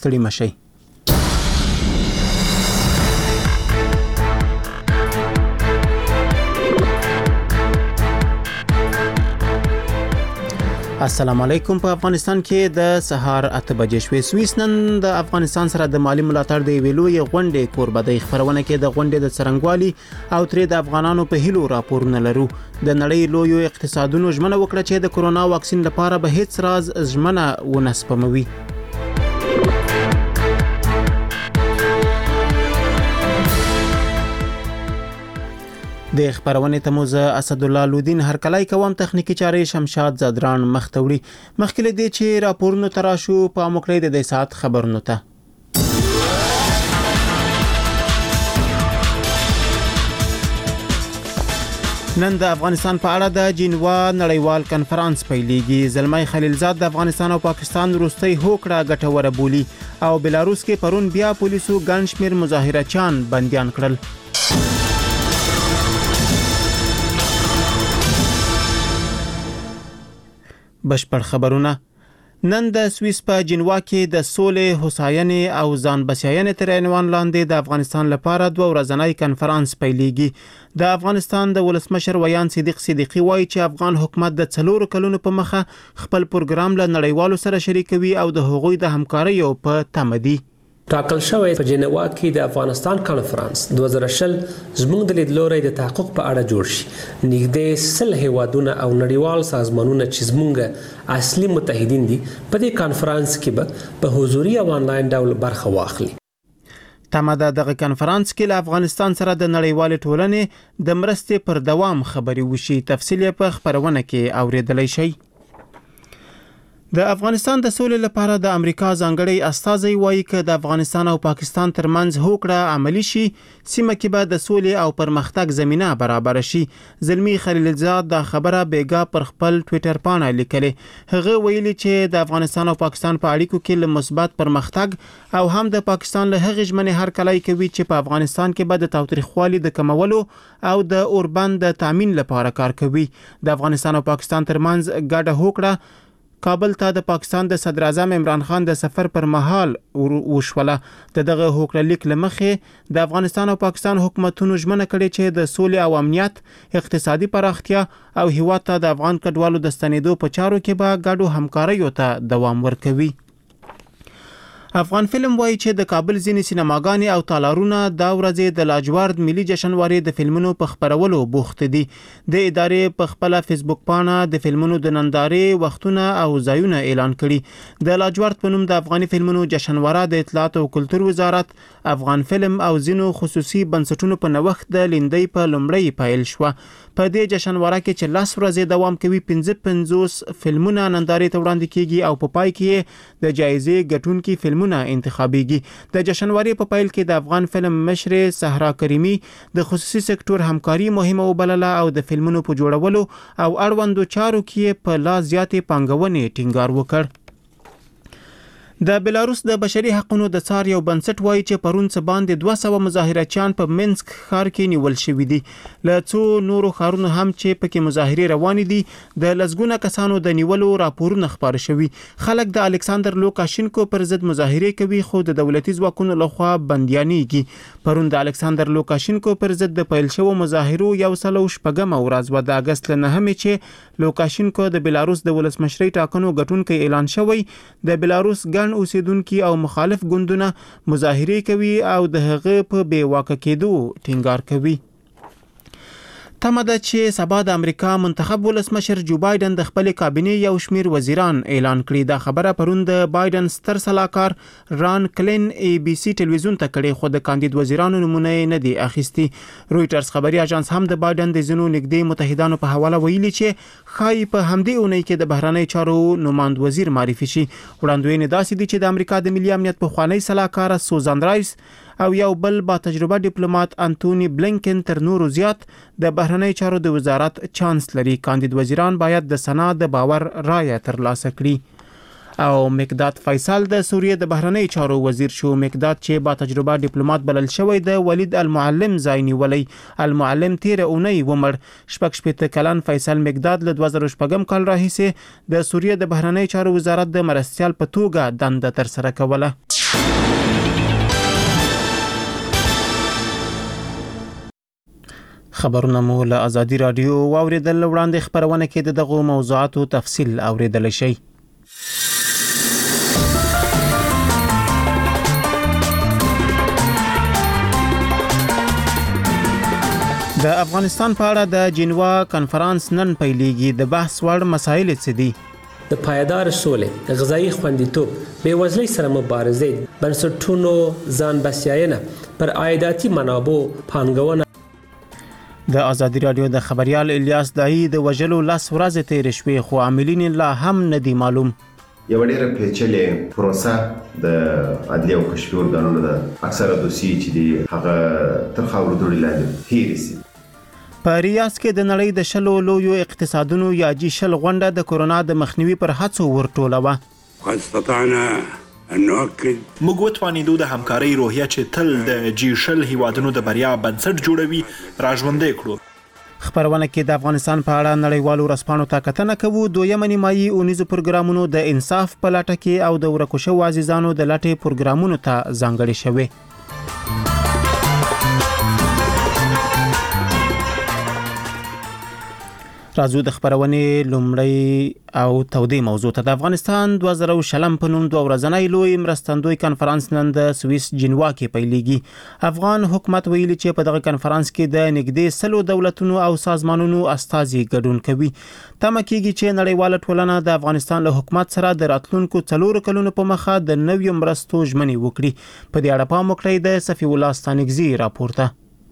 ستړي مشئ. السلام علیکم. په افغانستان کې د سهار 8 بجې شوې. سویس نن د افغانستان سره د مالی ملاتړ د ویلوې غونډې کوربه د خبرونه کې د غونډې د څرنګوالي او ترې د افغانانو په هیلو راپورونه لرو. د نړۍ لویو اقتصادونو ژمنه وکړه چې د کورونا واکسین لپاره به هیڅ راز ژمنه ونه سپموي. د خبرونه تموز اسد الله لودین هرکلای کوم تخنیکی چارې شمشاد زادران مختوري. مخکله دي چې راپورونه تراشو په موکړې د ساعت خبرونه ته. نن د افغانستان په اړه د جنیوا نړیوال کنفرانس پیلېږي. زلمي خلیلزاد د افغانستان او پاکستان وروستۍ هوکړه ګټوره بولی او بلاروس کې پرون بیا پولیسو ګڼ شمېر مظاهرچیان بنديان کړل. بشپړ خبرونه. نن د سویس په جنیوا کې د سولې، هوساینې او ځان بسیاینې تر عنوان لاندې د افغانستان لپاره 2 ورځنی کنفرانس پیلېږي. د افغانستان د ولسمشر ویان صدیق صدیقی وایي چې افغان حکومت د 4 کلونو په مخه خپل پروګرام له نړیوالو سره شریکوي او د هغوی د همکارۍ په تمه دي. ټاکل شوی په جنیوا کې د افغانستان کانفرنس 2020 زموږ د لیدلوري د تحقق په اړه جوړ شي. نږدې 100 هیوادونه او نړیوال سازمانونه چې زموږ اصلي متحدین دي په دې کانفرنس کې به په حضوري او انلاین ډول برخه واخلي. تمه ده دغه کانفرنس کې له افغانستان سره د نړیوال ټولنې د مرستې پر دوام خبري وشي. تفصیل په خبرونه کې اوریدلای شي. د افغانستان د سولې لپاره د امریکا ځانګړی استازی وایي چې د افغانستان او پاکستان ترمنځ هوکړه عملی شي، سیمه کې به د سولې او پرمختګ زمينه برابر شي. زلمی خلیلزاد د خبره بیګا پر خپل ټوئیټر باندې لیکلي. هغه ویلي چې د افغانستان او پاکستان په اړیکو کې له مثبت پرمختګ او هم د پاکستان له هغې ژمنې هر کله کوي چې په افغانستان کې به د تاوتریخوالي د کمولو او د اوربند د تامین لپاره کار کوي. د افغانستان او پاکستان ترمنځ ګډه هوکړه کابل ته د پاکستان د صدر اعظم عمران خان د سفر پر مهال وشوله. دغه هوکړه لیک لمخې د افغانستان او پاکستان حکومتونو ژمنه کړې چې د سولې او امنیت، اقتصادي پراختیا او هیواد ته د افغان کډوالو د ستنېدو په چارو کې به ګډو همکاریو ته دوام ورکوي. افغان فلم وایي چې د کابل ځینې سینماګانې او تالارونه دا ورځې د لاجورد ملي جشنوارې د فلمونو په خبرولو بوخت دي. د ادارې په خپل فیسبوک باندې د فلمونو د نندارې وختونه او ځایونه اعلان کړي. د لاجورد په نوم د افغاني فلمونو جشنواره د اطلاعات او کلتور وزارت، افغان فلم او ځینو خصوصي بنسټونو په نوښت د لیندۍ په لومړی پیل شو. په دې جشنواره کې چې 10 ورځې دوام کوي 55 فلمونه نندارې ته وړاندې کیږي او په پای کې د جایزې ګټونکي فلمونه انتخابيږي. د جشنوارې په پیل کې د افغان فلم مشر صحرا کریمی د خصوصي سکتور همکاري مهمه وبلله او د فلمونو په جوړولو او اړوندو چارو کې په لا زیاتې پانګونې ټینګار وکړ. د بلاروس د بشري حقوقو د څار یو بنسټ وایي چې پرون څه باندې 200 مظاهرچیان په منسک ښار کې نیول شوي دي. له څو نورو ښارونو هم چې پکې مظاهرې روان دي د لسګونه کسانو د نیولو راپورونه خبر شوي. خلک د الکساندر لوکاشینکو پر ضد مظاهرې کوي خو د دولتي ځواکونو لخوا بنديانېږي. پرون د الکساندر لوکاشینکو پر ضد د پیل شوو مظاهرو 106 ورځ و د اگست له 9 چې لوکاشینکو د بلاروس د ولسمشرۍ ټاکنو ګټونکي اعلان شوی. د بلاروس اوسیدونکو او مخالف ګوندونه مظاهرې کوي او د هغه په بې واکه کېدو ټینګار کوي. تمه ده چې سبا د امریکا منتخب ولسمشر جو بایدن د خپل کابینې یو شمیر وزیران اعلان کړي. دا خبره پرون د بایدن ستر سلاکار ران کلین ABC ټلویزیون ته کړي خو د کاندید وزیرانو نمونه نه دي اخیستي. رويټرز خبري اژانس هم د بایدن د زینو نږدې متحدانو په حواله ویلي چې خای په همدې اونۍ کې د بهرنی چارو نماند وزیر معرفي شي. وړاندوینې داسې دي چې د امریکا د ملي امنیت په خوانی سلاکار سوزان رایس او یو بل با تجربه ډیپلوماټ انټونی بلینکن تر نورو زیات د بهرنی چارو د وزارت چانسلري. کاندید وزیران باید د سنا د باور رایه ترلاسه کړي. او مقداد فیصل د سوریه د بهرنی چارو وزیر شو. مقداد چې با تجربه ډیپلوماټ بلل شوی د ولید المعلم ځای نیولی. المعلم تیر اونۍ ومړ. 16 کلن فیصل مقداد له 2014 کال راهیسې د سوریه د بهرنی چارو وزارت د مرستیال په توګه دنده تر سره کوله. خبرونه مو له ازادي رادیو واوریدل وړاندې خبرونه کې دغه موضوعاتو تفصیل اوریدل شي. د افغانستان په اړه د جنیوا کانفرنس نن پیلېږي. د بحث وړ مسایل څه دي؟ د پایدار سولې، غذایی خوندیتوب، بیوزلۍ سره مبارزه، بنسټونو ځان بسیاینه، پر عایداتي منابعو پانګونه. د ازادي رادیو د خبريال الیاس دای د وجلو لاس ورځ تیر شوي خو عاملین لا هم ندي معلوم. یو ډېر پیچلې پروسه د عدلیه او کشفي ارګانونو د اکثره دوسیې چې دی هغه تر خاورو دوړي لاندې هېرې سي. په ریاض کې د نړۍ د شلو لویو اقتصادونو یا جی شل غونډه د کورونا د مخنیوي پر هڅو ورټولوه. موږ وتوانیدو د همکارۍ روحیه چې تل د جی شل هیوادونو د بریا بنسټ جوړوي راژوندې کړو. خبرونه کې د افغانستان په اړه نړیوالو رسپانو ته کتنه کوو. دویمه نیمایي اونیزو پروګرامونو د انصاف په لټه کې او د ورکو شوو عزیزانو د لټې پروګرامونو ته ځانګړي شوي. راځو د خبرونې لومړی او تودې موضوع ته. د افغانستان 2020 په نوم دوه ورځنی لوی مرستندوی کانفرنس نن د سویس جنیوا کې پیلېږي. افغان حکومت ویلي چې په دغه کانفرنس کې د نږدې 100 دولتونو او سازمانونو استازي ګډون کوي. تمه کېږي چې نړیواله ټولنه د افغانستان له حکومت سره د راتلونکو 4 کلونو په مخه د نویو مرستو ژمنې وکړي. په دې اړه پام وکړئ د صفي الله ستانګزي راپورته.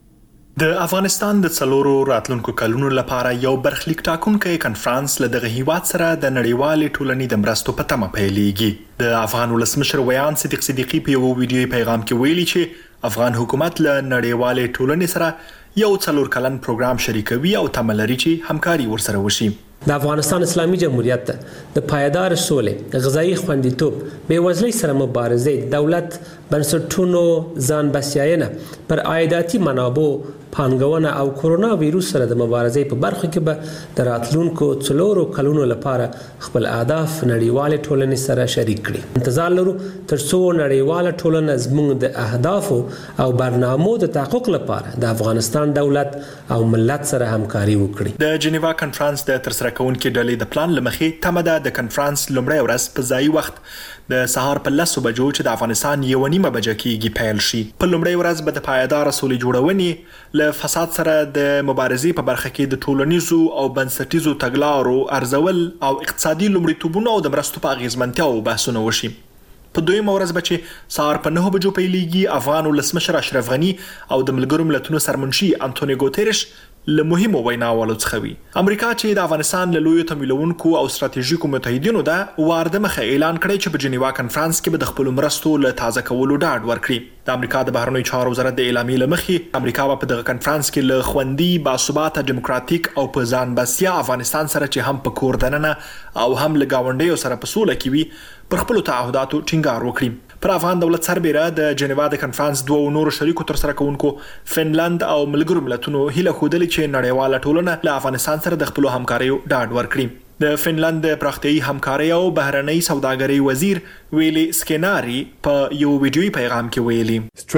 د افغانستان د 4 راتلونکو کلونو لپاره یو برخلیک ټاکونکی کانفرنس له دغه هیواد سره د نړیوالې ټولنې د مرستو په تمه پیلېږي. د افغان ولسمشر ویان صدیق صدیقی په یو ویډیوي پیغام کې ویلي چې افغان حکومت له نړیوالې ټولنې سره یو 4 کلن پروګرام شریکوي او تمه لري چې همکاري ورسره وشي. د افغانستان اسلامي جمهوریت د پایدار سولې، غذایی خوندیتوب، بیوزلۍ سره مبارزه، دولت بنسټونو ځان بسیاینه، پر عایداتي منابعو پانګونه او کورونا وایروس سره د مبارزې په برخه کې به د راتلونکو 4 کلونو لپاره خپل اهداف نړیوالې ټولنې سره شریک کړي. انتظار لرو ترڅو نړیواله ټولنه زموږ د اهدافو او برنامو د تحقق لپاره د افغانستان دولت او ملت سره همکاري وکړي. د جنیوا کانفرنس د ترسره کوونکو ډلې د پلان لمخې تمه ده د کانفرنس لومړی ورځ په ځای وخت د سهار په 10 بجو چې د افغانستان 1:30 بجې کېږي پیل شي. په لومړی ورځ به د پایدار سولې جوړونې له فساد سره د مبارزې په برخه کې د ټولنیزو او بنسټیزو تګلارو ارزول او اقتصادي لومړیتوبونو او د مرستو په اغیزمنتیا او بحثونه وشي. په دویمه ورځ به چې سهار په 9 بجو پیلېږي افغان ولسمشر اشرف غني او د ملګرو ملتونو سرمنشي انټونیو ګوتریش له مهمو ویناوالو څخه وي. امریکا چې د افغانستان له لویو تمویلونکو او ستراتیژیکو متحدینو ده وارده مخه اعلان کړی چې په جنیوا کانفرنس کې به د خپل مرستو له تازه کولو ډاډ ورکړي. د امریکا د بهرنیو چارو وزارت د اعلامیې لمخې امریکا په دغه کانفرنس کې له خوندي، باثباته، دیموکراتیک او په ځان بسیا افغانستان سره چې هم په کور دننه او هم له گاونډیو سره په سوله کې وي پر خپل تعهداتو ټینګار وکړي. پر افغان دولت سربېره د جنیوا د کانفرنس دوه نورو شریکو تر سره کوونکو فنلند او ملګرو ملتونو هیله خوده چې نړیواله ټولنه له افغانستان سره د خپل همکاریو ډاډ ورکړي. د فنلند د پراختیایي همکارۍ او بهرنۍ سوداګرۍ وزیر ویلي سکیناری په یو ویډیوي پیغام کې ویلي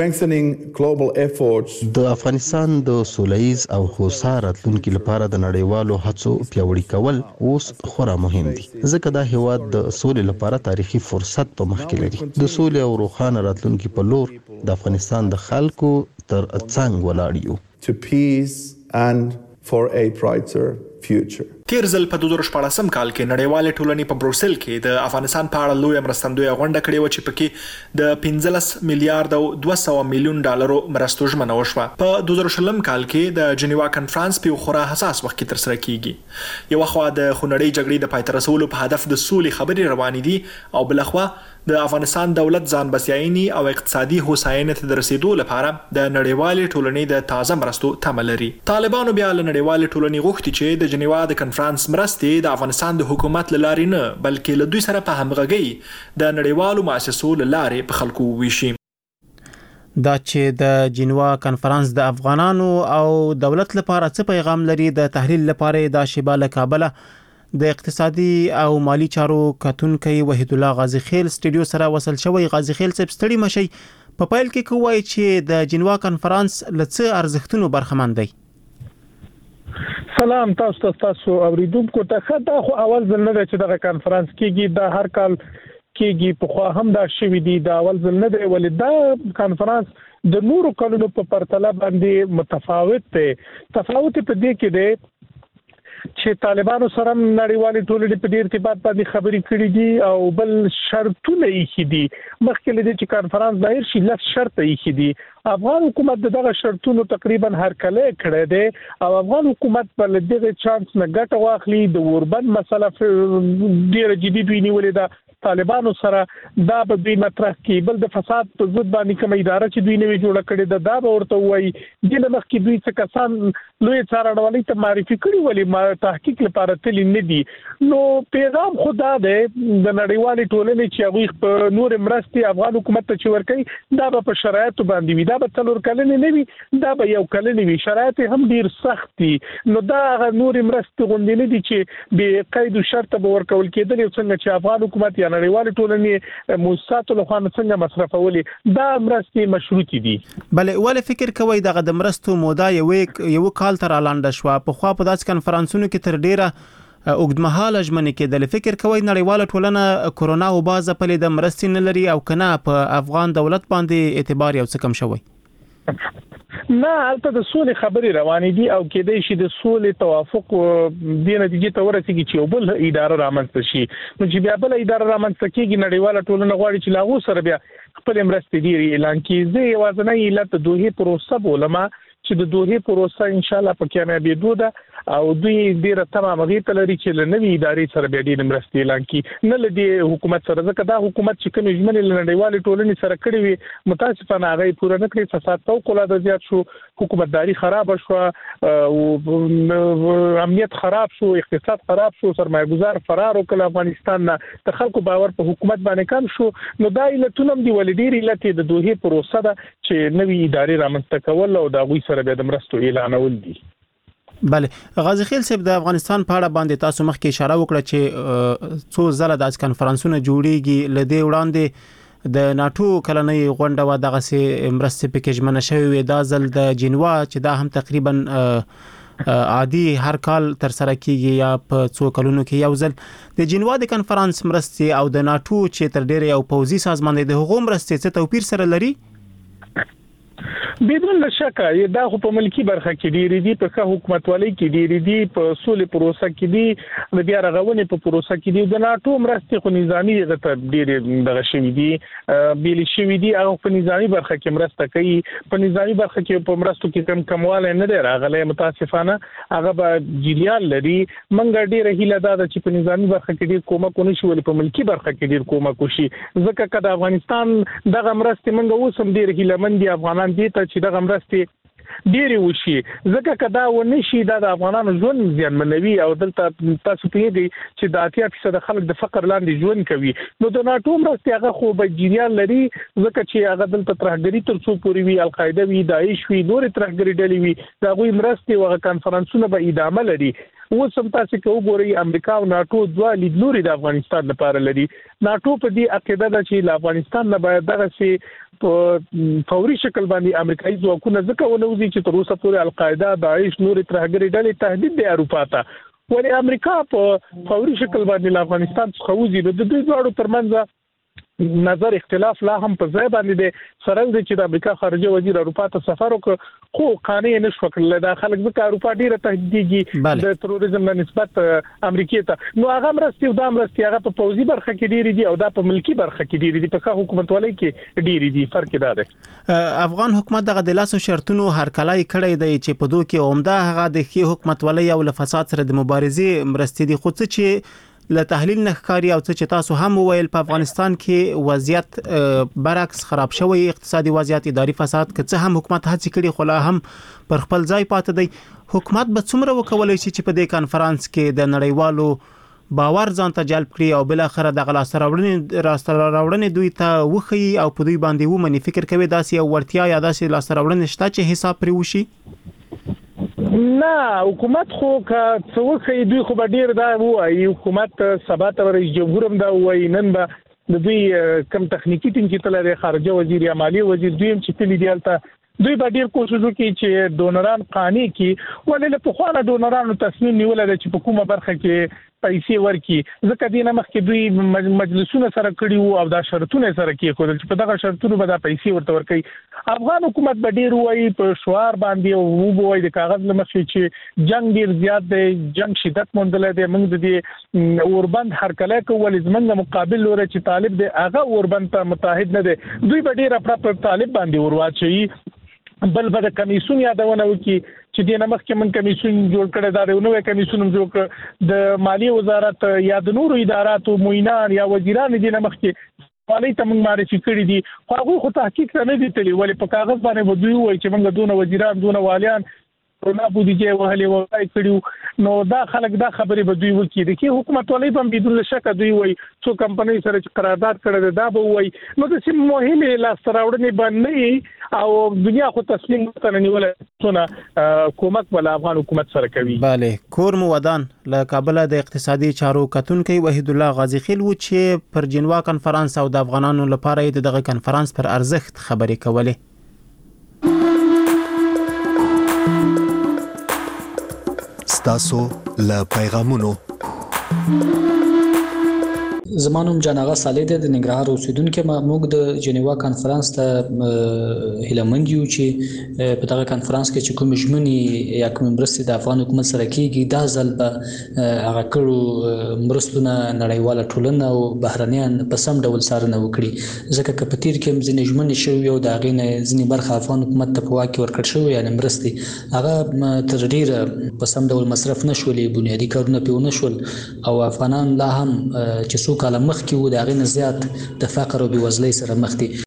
د افغانستان د سولهییز او هوسا راتلونکي لپاره د نړیوالو هڅو پیاوړي کول اوس خورا مهم دي ځکه دا هیواد د سولې لپاره تاریخي فرصت په مخ کې لري. د سولې او روښانه راتلونکي په لور د افغانستان د خلکو تر څنګ ولاړ یو. تیر ځل په 2014 کال کې نړیواله ټولنې په بروسل کې د افغانستان په اړه لوی مرستندوی غونډه کړې و چې پکې د 15 میلیارډ او 200 میلیون ډالرو مرستو ژمنه وشوه. په 2020 کال کې د جنیوا کانفرنس په خورا حساس وخت کې ترسره کیږي. یو خوا د خونړۍ جګړې د پای ته رسولو په هدف د سولې خبرې روانې دي او بلخوا د افغانستان دولت ځان بسیایني او اقتصادي هوساینې ته د رسیدو لپاره د نړیوالې ټولنې د تازه مرستو تمه لري. طالبانو بیا له نړیوالې ټولنې غوښتي چې د جنیوا د کانفرنس مرستې د افغانستان د حکومت لارې نه بلکې له دوی سره په همغږۍ د نړیوالو مؤسسو لارې په خلکو ویشي. دا چې د جنیوا کانفرنس د افغانانو او دولت لپاره څه پیغام لري د تحلیل لپاره د شیبه له کابل د اقتصادي او مالی چارو کتونکي وحید الله غازی خیل سټډیو سره وصل شوی. غازی خیل صاحب ستړي مشي. په پایل کې کوی چې د جنوا کانفرنس لڅ ارزښتونو برخمن دی. سلام تاسو اوریدونکو ته. دا خو اول ځل نه دی چې دغه کانفرنس کېږي، دا هر کال کېږي، په خو هم دا شوی دی، دا اول ځل نه دی. ولې دا کانفرنس د نورو کلونو په پرتله باندې متفاوت دی. تفاوت په دې کې دی چې طالبانو سره نړیوالې ټولنې په دې ارتباط باندې خبرې کړې دي او بل شرطونه یې دي. مخکې لدې چې کانفرنس دایر شي لږ شرط یې دي. افغان حکومت دغه شرطونو تقریبا هرکله کړی دی او افغان حکومت په دغه چانس نه ګټه واخلي. د اوربند مسله ډیره جدي نیولې ده طالبانو سره، دا به دوی مطرح کی. بل د فساد په ضد باندې کوم اداره چې دوی نوې جوړه کړې ده دا به ورته وایي. د مخکې دوی څه کسان لوی څارنوالۍ ته معرفي کړي ولې ما تحقیق لپاره تل نه دي. نو پیغام خدا ده د نړیوالې ټولنې چې هغه په نور مرستي افغان حکومت ته چې ورکړي دا به په شرایطو باندې وي، دا به څلور کلنې نه وي، دا به یو کلنې وي. شرایط هم ډیر سخت دي. نو دا نور مرستي غونډې نه دي چې به قید او شرط به ورکول کېدل. څنګه چې افغان حکومت یا نړیوالې ټولنې موسساتو له خوا څنګه مصرفولې دا مرستي مشروطي دي. بله ولې فکر کوي دغه د مرستو موده یو کال تر لاندې شو؟ په خو په داس کانفرنسونو کې تر ډیره اوږدمهاله ژمنې کېدل. فکر کوي نړیواله ټولنه کورونا او باز په لید مرستي نه لري او کنه په افغان دولت باندې اعتبار یو څه کم شوی؟ نه، البته د سولې خبرې روانې دي او کېدای شي د سولې توافق د نتیجې ته ورسیږي چې یو بل اداره رامنځته شي. نو چې بیا بل اداره رامنځته کېږي نړیواله ټولنه غواړي چې لاغو سره بیا خپل مرستې ډېرې اعلان کړي. زه یوازینی علت د دوه پروسه بولم چې د دوه پروسه ان شاء الله په کامیابی ده او دوی ډیره تمامه غیته لري چې لنوي ادارې سره بیا ډیر مرستې اعلان کړي، نه لدی حکومت سره. ځکه دا حکومت چې کوم ژمنې نړیوالې ټولنې سره کړې وي متاسفانه هغه پوره نه کړې. فساد توقع زیات شو، حکومتداري خراب شو او امنیت خراب شو، اقتصاد خراب شو، سرمایه‌گذار فرار وکړ افغانستان نه، د خلکو باور په حکومت باندې کم شو. نو دا علتونه دی ولې ډیر علت د دوه پروسه ده چې نوي ادارې رامنځته کول او دا غوي سره بیا د مرستو اعلانول دي. بله، غازی خیل صاحب د افغانستان په اړه باندې تاسو مخکې اشاره وکړه چې څو ځله د کانفرنسونو جوړیږي. لدې وړاندې د ناتو کلنۍ غونډه و دغه سي مرستې پکیج منشوي وي. دا ځل د جنوا چې دا هم تقریبا عادي هر کال تر سره کیږي یا په څو کلونو کې یو ځل. د جنوا د کانفرنس مرستې او د ناتو چې تر ډیره یو پوځي سازمان دی د هغو مرستې څه توپیر سره لري؟ بدون شک دا خو په ملکی برخه کې ډیری دي، په حکومتوالۍ کې ډیری دي، په سولې پروسه کې دي، د بیا رغونې په پروسه کې دي. د ناتو مرستې خو نظامی غته ډیری دغه شوی دي، بیل شوی دي او په نظامی برخه کې مرسته کوي. په نظامی برخه کې په مرستو کې کمواله نه دی راغلی متاسفانه، هغه به جریان لري. منګ ډیره هیله ده چې په نظامی برخه کې ډیر کومک ونشي، ولې په ملکی برخه کې ډیر کومک وشي. ځکه کله افغانستان دغه مرستې منګ اوسم ډیر هیله مند دي افغانان دي چې دغه مرستې ډېری وشي. ځکه کدا ونشي دا د افغانانو ژوند زیانمنوي او دلته تاسو پیږي چې د 80% خلک د فقر لاندې ژوند کوي. نو د ناتو مرستې هغه خو به جریان لري، ځکه چې هغه دلته ترهګری تر څو پورې وي، القاعده وي، داعش وي، نور ترهګری ډلې وي، دا غوي مرستې او کانفرنسونه به ادامه لري. وسم تاسو کې وګورئ امریکا او ناتو دوه لیدلوري د افغانستان لپاره لري. ناتو په دې عقیده ده چې افغانستان نه باید دغه سي په فوري شکل باندې امریکایي ځواکونه ځکه ونوځي چې تر اوسه پورې القاعده، داعش، نور ترهګری ډلې تهدید دی اروپا ته. ولې امریکا په فوري شکل باندې افغانستان څخه وځي. د دوی دواړو ترمنځ نظر اختلاف لا هم په ځای باندې دی. سره د چې د امریکا خارجه وزیر اروپا ته سفر وکړ خو قانع نشو کړل. دا خلک ځکه اروپا ډیره تهدیدي د تروریزم له نسبت امریکا ته. نو هغه مرستې د امرستي هغه په پوزي برخه کې ډیری دي او دا په ملکی برخه کې ډیری دي. په حکومتوالۍ کې ډیری دي. فرق دا دی. افغان حکومت دغه د لاسو شرطونو هرکلای کړی دی چې په دوه کې عمده هغه د حکومتوالۍ او له فساد سره د مبارزې مرستې دي. خو څه چې له تحلیل نخکاری او څه چې تاسو هم وویل په افغانستان کې وضعیت برعکس خراب شوی، اقتصادي وضعیت، اداري فساد، که څه هم حکومت هڅه کړي خو لا هم پر خپل ځای پاتې دی. حکومت به څومره وکولای شي چې په دې کانفرنس کې د نړیوالو باور ځان ته جلب کړي او بل اخر د غلاس راوړنې دوی ته وخی او په دوی باندې ومني؟ فکر کوي داسې یو ورتیا یا داسې لاس راوړنې شته چې حساب پرې وشي؟ نه حکومت خو که څوک دوی خو ډیر دا وایي حکومت سبا ته رئیس جمهور هم دا وایي نن به د دوی کم تخنیکی ټیم چې تل خارجه وزیر یا مالی وزیر دوی هم چې تل دیالته دوی به ډیر کوشش وکړي چې ډونران قانع کړي ولې له پخوانه ډونرانو تصمیم نیول دی چې په کومه برخه کې پیسې ورکړي ځکه دینه مخکې دوی مجلسونه سره کړي وو او دا شرطونه سره کېښودل چې په دغه شرطونو به دا پیسې ورته ورکړي افغان حکومت به ډیر وایي په شعار باندې او وایي د کاغذ له مخې چې جنگ ډیر زیات دی جنگ شدت موندلی دی موږ د دې اوربند هرکلی کوو ولې زموږ مقابل لوري چې طالب دی هغه اوربند ته متحد نه دی دوی به ډیر په طالب باندې ورواچوي بل به د کمیسون یادونه وکړي چې د نمخ من کمیسون جوړ کړی دا د نوې کمیسون جوړ کړ د مالی وزارت یا د نورو اداراتو موینان یا وزیران د نمخ کې والی ته موږ معرفي کړی دي خو هغه خو تحقیق نه دي تللی ولې په کاغذ باندې ودوی وای چې موږ دونه وزیران دونه والیان نه بودیجه وهلې وای کړیو نو دا خلک دا خبرې به دوی وکړي د کې حکومت ولې هم بدون شک دوی وای څو کمپنۍ سره چې قرارداد کړی دا به وای نو د سیم مهمه لاستراوړنې باندې او دنیا خو تسلیم ته نه نیول څونه کومک ول افغان حکومت سره کوي bale کور مو ودان له کابل د اقتصادي چارو کتونکي وحید الله غازی خیل و چې پر جنوا کانفرنس او د افغانانو لپاره دغه کانفرنس پر ارزښت خبرې کولې ستاسو له پیغامونو زمانوم جناغه صالح د ننګرهار اوسیدونکو موږ د جنیوا کانفرنس ته هیلمند یو چې په دغه کانفرنس کې چې کوم ژمنې یا کوم مرستې د افغان حکومت سره کیږي دا ځل به هغه کړو مرستونه نړیواله ټولنه او بهرنیان په سم ډول څارنه وکړي ځکه چې په تیر کې ځینې ژمنې شوې او د هغې نه ځینې برخه افغان حکومت ته په واک کې ورکړل شوې یعنې مرستې هغه تر ډیره په سم ډول مصرف نه شولې بنیادي کارونه پې ونه شول او افغانان لا هم چې څو کاله مخکې وو د هغې نه زیات د فقر او بېوزلۍ سره مخ دي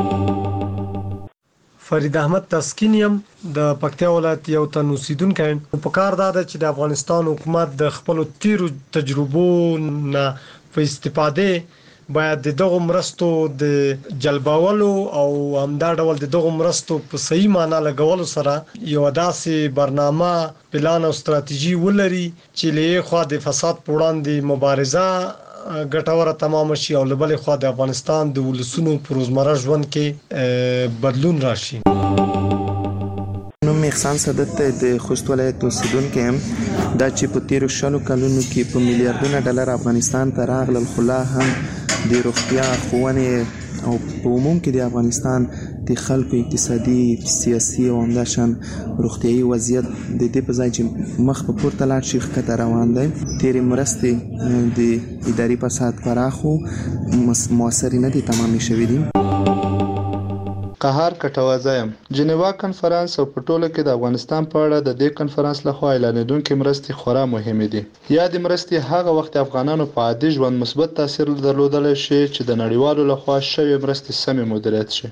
فرید احمد تسکینیم د پکتیا ولایت یو تن اوسیدونکی په کار دا ده چې د افغانستان حکومت د خپل تیرو تجربو نه په استفاده باید دغه مرستو د جلبولو او همدا ډول دغه مرستو په صحیح معنی لګولو سره یو داسې برنامه پلان او ستراتیژي ولري چې له خوا د فساد پر وړاندې مبارزه ګټوره تمام شي او لبل خو د افغانستان د ولسونو پر روزمره ژوند کې بدلون راشي نوم احسان صدت د خوست ولایت اوسیدونکو هم دا چې په تیرو شلو کلونو کې په میلیارډونو ډالر افغانستان ته راغلل خو لا هم د روغتیا ښوونې او په عموم کې د افغانستان د خلکو اقتصادي سیاسي او همداشان روغتیايي وضعیت د دې په ځای چې مخ په پورته لاړ شي ښکته روان دی تیرې مرستې د اداري فساد پراخو موثرې نه دي تمامې شوې دي قهار کټوازایم جنیوا کانفرنس او په ټوله کې د افغانستان په اړه د دې کانفرنس لخوا اعلانېدونکې مرستې خورا مهمې دي یا د مرستې هغه وخت افغانانو په عادي ژوند مثبت تاثیر درلودلی شي چې د نړیوالو لخوا شوې مرستې سمې مدیریت شي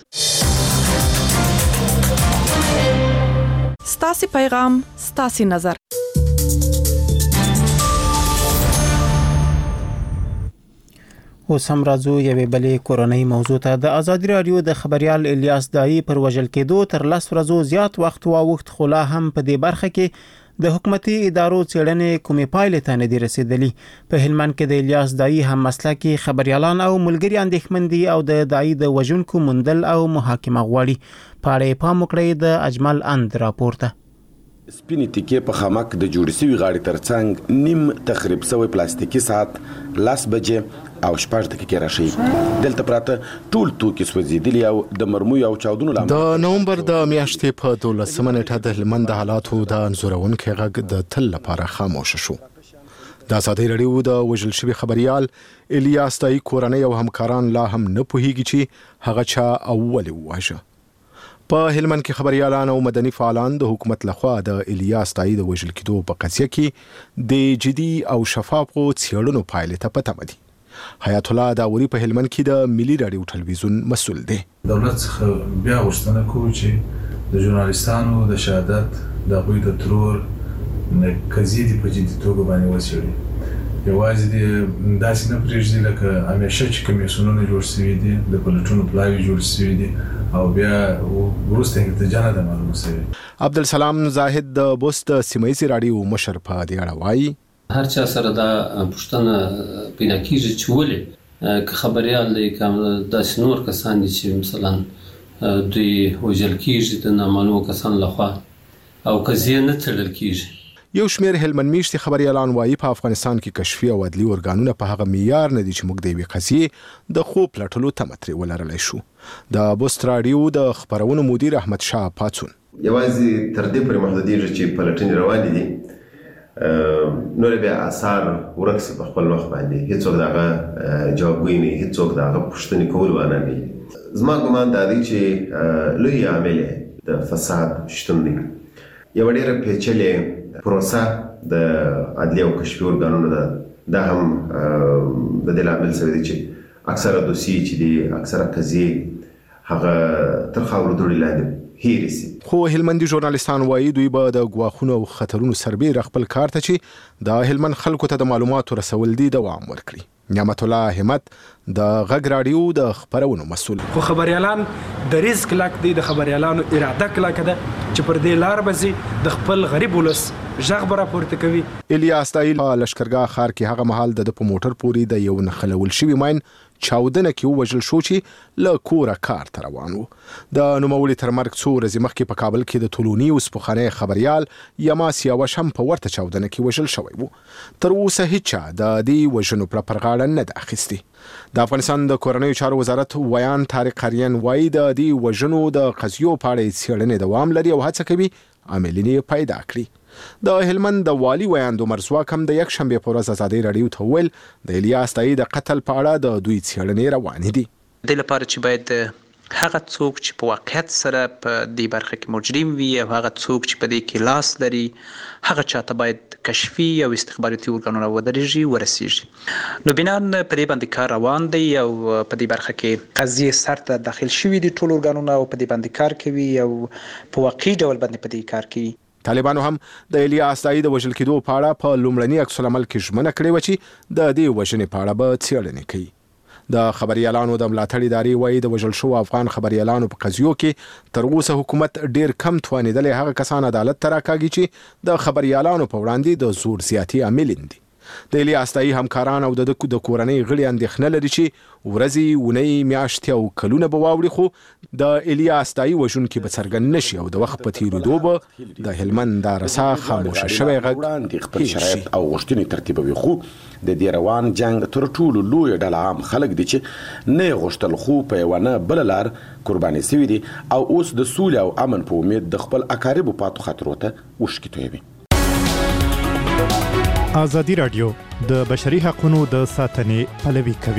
ستاسو پیغام ستاسو نظر اوس هم راځو یوې بلې کورنۍ موضوع ته د ازادي رادیو د خبريال الیاس دایی پر وژل کېدو تر 10 ورځو زیات وخت واوښت خو لا هم په دې برخه کې د حکومتي ادارو څېړنې کومې پایلې ته نه دي رسیدلي په هلمند کې د الیاس دایی هم مسلکي خبريالان او ملګری اندېښمن دي او د دایی د وژونکو موندل او محاکمه غواړي په اړه پام وکړئ د اجمل اند راپورته سپینې تیکې په خامک د جوړ شوي غاړې ترڅنګ نیم تخریب شوی پلاستیکي ساعت 10 بجې او 14 دقیقې راشي دلته پراته ټول توکي سوځېدلي او د مرموي او چاودنو لامل د نومبر د میاشتې په 12 نیټه د هلمند حالاتو د انځورونکو غږ د تل لپاره خاموش شو د ازادي رادیو د وژل شوی خبريال الیاس دایی کورنۍ او همکاران لا هم نه پوهیږي چې هغه چا اول وواژه په هلمند کې خبريالان او مدني فعالان د حکومت لخوا د الیاس دایی د وژل کېدو په قضیه کې د جدي او شفافو څېړنو پایلې ته پته دي حیات الله داوري په هلمند کې د ملي رادیو ټلویزیون مسؤل دی دولت څخه بیا غوښتنه کوي چې د ژورنالیستانو د شهادت د غوي د ترور قضیې په جدي توګه باندې وڅېړي یوازې داسې نه پرېږدي لکه همیشه چې کمیسیونونه جوړ شوي دي د پلټنو پلاوي جوړ شوي دي او بیا وروسته نتیجه نه ده معلومه شوې. عبدالسلام زاهد د بوست سیمه ییزې راډیو مشر په دې اړه وایي هر چا سره دا پوښتنه پیدا کېږي چې ولې که خبریال دی که داسې نور کسان دي چې مثلا دوی وژل کېږي د نامعلومو کسانو لخوا او قضیې نه څېړل کېږي. یو شمېر هلمند میشتي خبریالان وایي په افغانستان کې کشفي او عدلي ارګانونه په هغه معیار نه دي چې موږ د یوې قضیې د خوب پلټلو تمه ترې ولرلی شو. د بوست راډیو د خپرونو مدیر احمد شاه پاڅون یوازې تر دې پورې محدودېږي چې پلټنې روانې دي نور بیا آثار ورک شي په خپل وخت باندې هیڅوک د هغه جوابګوی نه هیڅوک د هغه پوښتنې کول وانه نه. زما ګمان دا دی چې لوی عامل د فساد شتون دی. یو ډېره پیچلې پروسه د عدلي او کشفي ارګانونو ده دا هم د دې لامل شوی دی چې اکثره دوسیې چې دي اکثره قضیې هغه تر خاورو دوړې لاندې هیرې سي. خو هلمندي ژورنالیستان وایي دوی به د ګواښونو او خطرونو سربیره خپل کار ته چې د هلمند خلکو ته د معلوماتو رسول دي دوام ورکړي. نعمت الله همت د غږ راډیو د خپرونو مسؤل. خو خبريالان د ریسک لاک دي د خبريالانو اراده کلک ده چې پر دې لار بځي د خپل غریب ولس ژغ برا پورته کوي. الیاس تایل لشکرګاه ښار کې هغه مهال د په موټر پوری د یو نخلول شوی ماین چاودنه کې وژل شو چې له کوره کار ته روان و. د نوموړي تر مرګ څو ورځې مخکې په کابل کې د طولوني اوسپخانې خبريال یماس یاوش هم په ورته چاودنه کې وژل شوی و. تر اوسه هیڅ د دې وژنو پر غاړه نه ده اخیستې. د افغانستان د کورنیو چارو وزارت ویان طارق قریان وایي د دې وژنو د قضیو په اړه څېړنې دوام لري او هڅه کوي عملینې پیدا کړي. د هلمند د والی ویان د مرزواک هم د یک شنبه په ورځ ازادي راډیو ته ویل د الیاس تایي د قتل په اړه د دوی څېړنې روانې دي. د لپاره چې باید هغه څوک چې په واقعیت سره په دې برخه کې مجرم وي او هغه څوک چې په دې کې لاس لري هغه چاته باید کشفي او استخباراتي ارګانونه ودرېږي ورسیږي. نو بنان په دې باندې کار روان دی او په دې برخه کې قضیې سر ته داخل شوي دي ټول ارګانونه او په دې باندې کار کوي او په واقعي ډول باندې په دې کار کوي. طالبانو هم د الیاس تایي د وژل کېدو په اړه په لومړني عکس العمل کې ژمنه کړې وه چې د دې وژنې په اړه به څېړنې کوي. د خبريالانو د ملاتړ ادارې وایي د وژل شو افغان خبريالانو په قضیو کې تر اوسه حکومت ډیر کم توانېدلی هغه کسان عدالت ته راکاږي چې د خبريالانو په وړاندې د زور زیاتي عامل دي. د الیاس تایي همکاران او د کورنۍ غړي اندېښنه لري چې ورځې اونۍ میاشتې او کلونه به واوړي خو د الیاس تایي وژونکي به څرګند نشي او د وخت په تېرېدو به د هلمند دا رسا خاموشه شوی غږ خپل شرایط او غوښتنې ترتیبوي. خو د دې روان جنگ تر ټولو لویه ډله عام خلک دي چې نه یې غوښتل خو په یوه نه بله لار قرباني سوي دي او اوس د سولې او امن په امید د خپل اقاربو پاتو خطرو ته اوښکې تویوي. ازادي راډیو د بشري حقوقو د ساتنې پلوي کوي.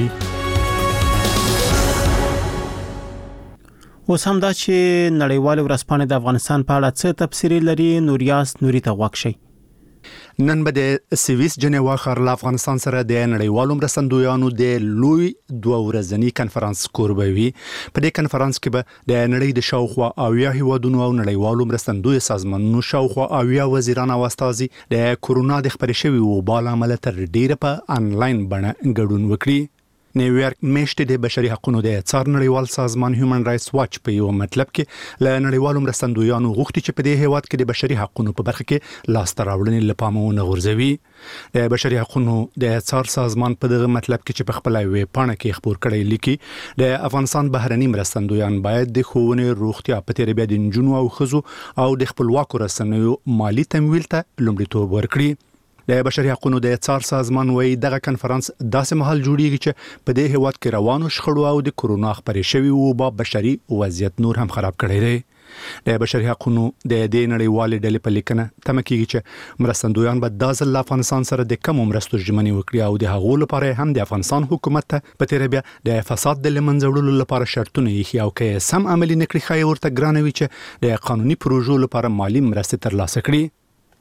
اوس هم دا چې نړیوال ورځپاڼې د افغانستان په اړه څه تفسیری لري نوریاس نوري ته غوښ شي. نن به د سویس جنیوا ښار له افغانستان سره د نړیوالو مرستندویانو د لوی دوه ورځني کنفرانس کوربوي. په دې کنفرانس کې به د نړۍ د شاوخوا 80 هیوادونو او نړیوالو مرستندوی سازمانونو شاوخوا 80 وزیران او استازي د کورونا د خپرې شوي وبا له امله تر ډیره په انلاین بڼه ګډون وکړي. نیویارک میشت د بشري حقوقو د څار نړیوال سازمان هیومن رائټس واچ په یو مطلب کې له نړیوالو مرستندویانو غوښتي چې په دې هیواد کې د بشري حقوقو په برخه کې لاسته راوړنې له پامه ونه غورځوي. د بشري حقوقو د څار سازمان په دغه مطلب کې چې په خپل ویب پاڼه کې خبر کړی لیکي د افغانستان بهرني مرستندویان باید د ښوونې روغتیا په تربیه د نجونو او ښځو او د خپلواکو رسنیو مالی تمویل ته لومړیتوب ورکړي. د بشري حقوقو د څار سازمان وایي دغه کنفرانس داسې مهال جوړیږي چې په دې هیواد کې روانو شخړو او د کورونا خپرې شوي وبا بشري وضعیت نور هم خراب کړی دی. د بشري حقوقو د دې نړیوالې ډلې په لیکنه تمه کیږي چې مرستندویان به د ځل افغانستان سره د کم مرستو ژمنې وکړي او د هغو لپاره هم د افغانستان حکومت ته په تیر بیا د فساد د لمنځه وړلو لپاره شرطونه یې او کې سم عملي نکړي خای ورته ګرانوي چې د قانوني پروژو لپاره مالی مرستې ترلاسه کړي.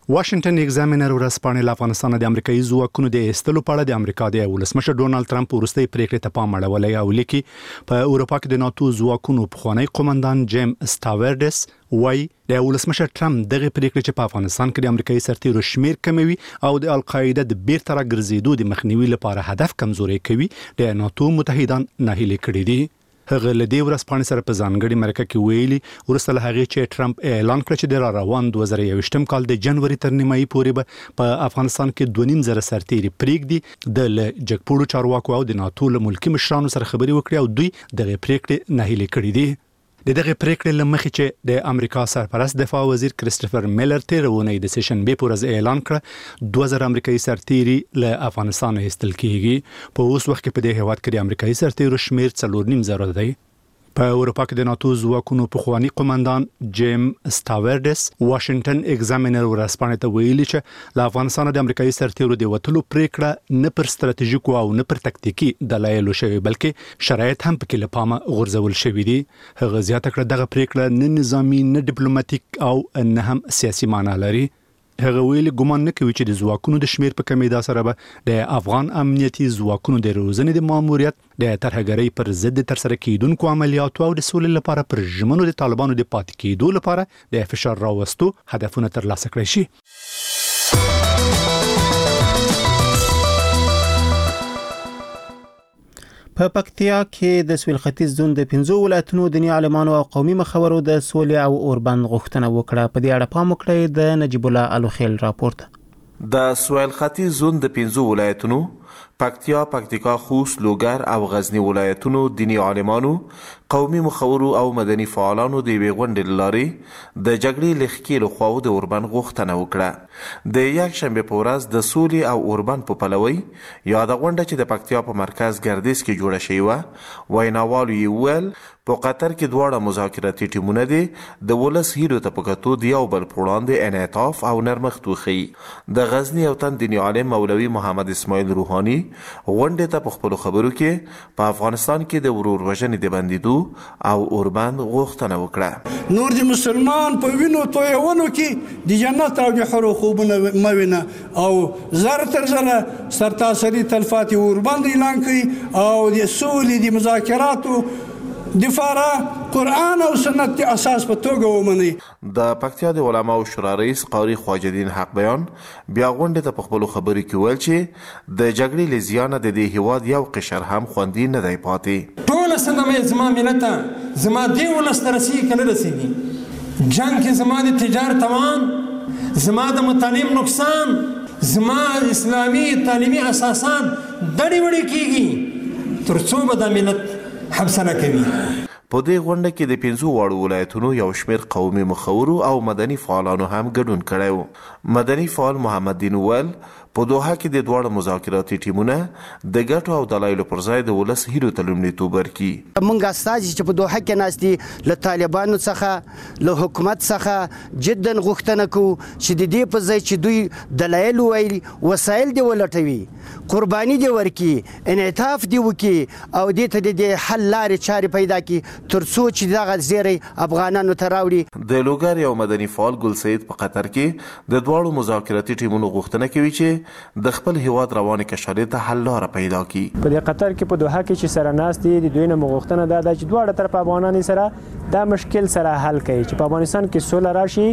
واشنگټن ایگزامینر ورځپاڼې له افغانستان د امریکایي ځواکونو د ایستلو په اړه د امریکا د ولسمشر ډونالد ټرمپ وروستۍ پریکړې ته پام اړولی او لیکي په اروپا کې د ناتو ځواکونو پخوانی قومندان جیم سټاورډس وایي د ولسمشر ټرمپ دغه پریکړې چې په افغانستان کې د امریکایي سرتیرو شمیر کموي او د القاعده د بیرته راګرځېدو د مخنیوي لپاره هدف کمزوري کوي د ناتو متحدان ناهیلي کړي دي. هغه له دې ورځپاڼې سره په ځانګړي مرکه کې ویلي وروسته له هغې چې ټرمپ اعلان کړ چې د روان 2021 کال د جنوري تر نیمایي پورې به په افغانستان کې 2.5 سرتیري پرېږدي د جګپوړو چارواکو او د ناتو له ملکي مشرانو سره خبرې وکړي او دوی دغه پریکړې ناهیلي کړي دي. د دغه پریکړې لمخې چې د امریکا سرپرست دفاع وزیر کریسټوفر میلر تیرونه د سیشنبه پر ورځ اعلان کړ 2000 امریکایي سرتیري له افغانستان ایستل کیږي. په اوس وخت کې په دې هیواد کې د امریکایي سرتیرو شمیر 4.5 دی. په اروپا کې د ناتو ځواکونو پخوانی قومندان جیم سټاورډس واشنگټن ایگزامینر ورځپاڼې ته ویلي چې له افغانستان د امریکایي سرتیرو د وټلو پریکړه نه پر ستراتیژیکو او نه پر تکتیکي دلایلو شوی بلکې شرایط هم پکې له پامه غورځول شوی دي. هغه زیاته کړه دغه پریکړه نه نظامی نه ډیپلوماټیک او نه هم سیاسي معنی لري. هغه ویلي ګمان نه کوي چې د ځواکونو د شمیر په کمیدا سره به د افغان امنیتي ځواکونو د روزنې د ماموریت د ترهګرۍ پر ضد ترسره کیدونکو عملیاتو او د سولې لپاره پر ژمنو د طالبانو د پاتې کېدو لپاره د فشار راوستو هدفونه ترلاسه کړی شي. په پکتیا کې د سویل ختیځ زون د 15 ولایتونو دیني عالمانو او قومي مخورو د سولې او اوربند غوښتنه وکړه. په دې اړه پام وکړئ د نجیب الله الوخیل راپورټ. د سویل ختیځ زون د 15 ولایتونو پکتیا، پکتیکا، خوست، لوګر او غزنی ولایتونو دینی عالمانو، قومي مخورو او مدني فعالانو د یوې غونډې لارې د جګړې لخکېلو خواو د اوربند غوښتنه وکړه. د یکشنبه په ورځ د سولې او اوربند په پلوي یاد غونډه چې د پکتیا په مرکز ګردیز کې جوړه شوې و، ویناوالو یې وویل په قطر کې دواړه مذاکراتي ټیمونه دي د ولس هیلو ته په کتو د یو بل پر وړاندې انعطاف او نرمښت وښیي. د غزنی یو تن دیني عالم مولوي محمد اسماعیل روحاني غونډې ته په خپلو خبرو کې په افغانستان کې د ورور وژنې د بندیدو او اوربند غوښتنه وکړه. نور د مسلمان په وینو تویونو کې د جنت او د حور خوبونه موینه او زر تر زره سرتاسري تلفات اوربند اعلان کړي او د سولې د مذاکراتو دفاره قرآن او سنت د اساس په توګه ومني. د پکتیا د علماو شورا رئیس قاری خواجه الدین حق بیان بیا غونډې ته په خپلو خبرو کې ویل چې د جګړې له زیانه د دې هیواد یو قشر هم خوندي نه دی پاتې. ټوله صدمه زما ملت زما دی ولس ته رسیږي که نه رسیږي. جنګ کې زما د تجارت تاوان، زما د مطالعې نقصان، زما اسلامي تعلیمي اساسات دړې وړې کیږي تر څو به دا ملت حبسنه کوي. په دې غونډه کې د 15 واړو ولایتونو یو شمېر قومي مخورو او مدني فعالانو هم ګډون کړی و. مدني فعال محمد دین وویل په دوحه کې د دواړو مذاکراتي ټیمونه د ګټو او دلایلو پر ځای د ولس هیلو ته لومړیتوب ورکړي. موږ استازي چې په دوحه کې ناست دي له طالبانو څخه له حکومت څخه جدا غوښتنه کوو چې د دې په ځای چې دوی دلایل وویلي وسایل دې ولټوي، قرباني دې ورکړي، انعطاف دې وکړي او دې ته د حل لارې چارې پیدا کړي تر څو چې دغه زیری افغانانو ته راوړي. د لوګر یو مدني فعال ګل سید په قطر کې د دواړو مذاکراتي ټیمونو غوښتنه کوي چې د خپل هیواد روانې کشالې ته حل لاره پیدا کړي. په دې قطر کې په دوحه کې چې سره ناست دي د دوی نه غوښتنه ده چې دواړه طرف افغانان سره دا مشکل سره حل کړي چې په افغانستان کې سوله راشي،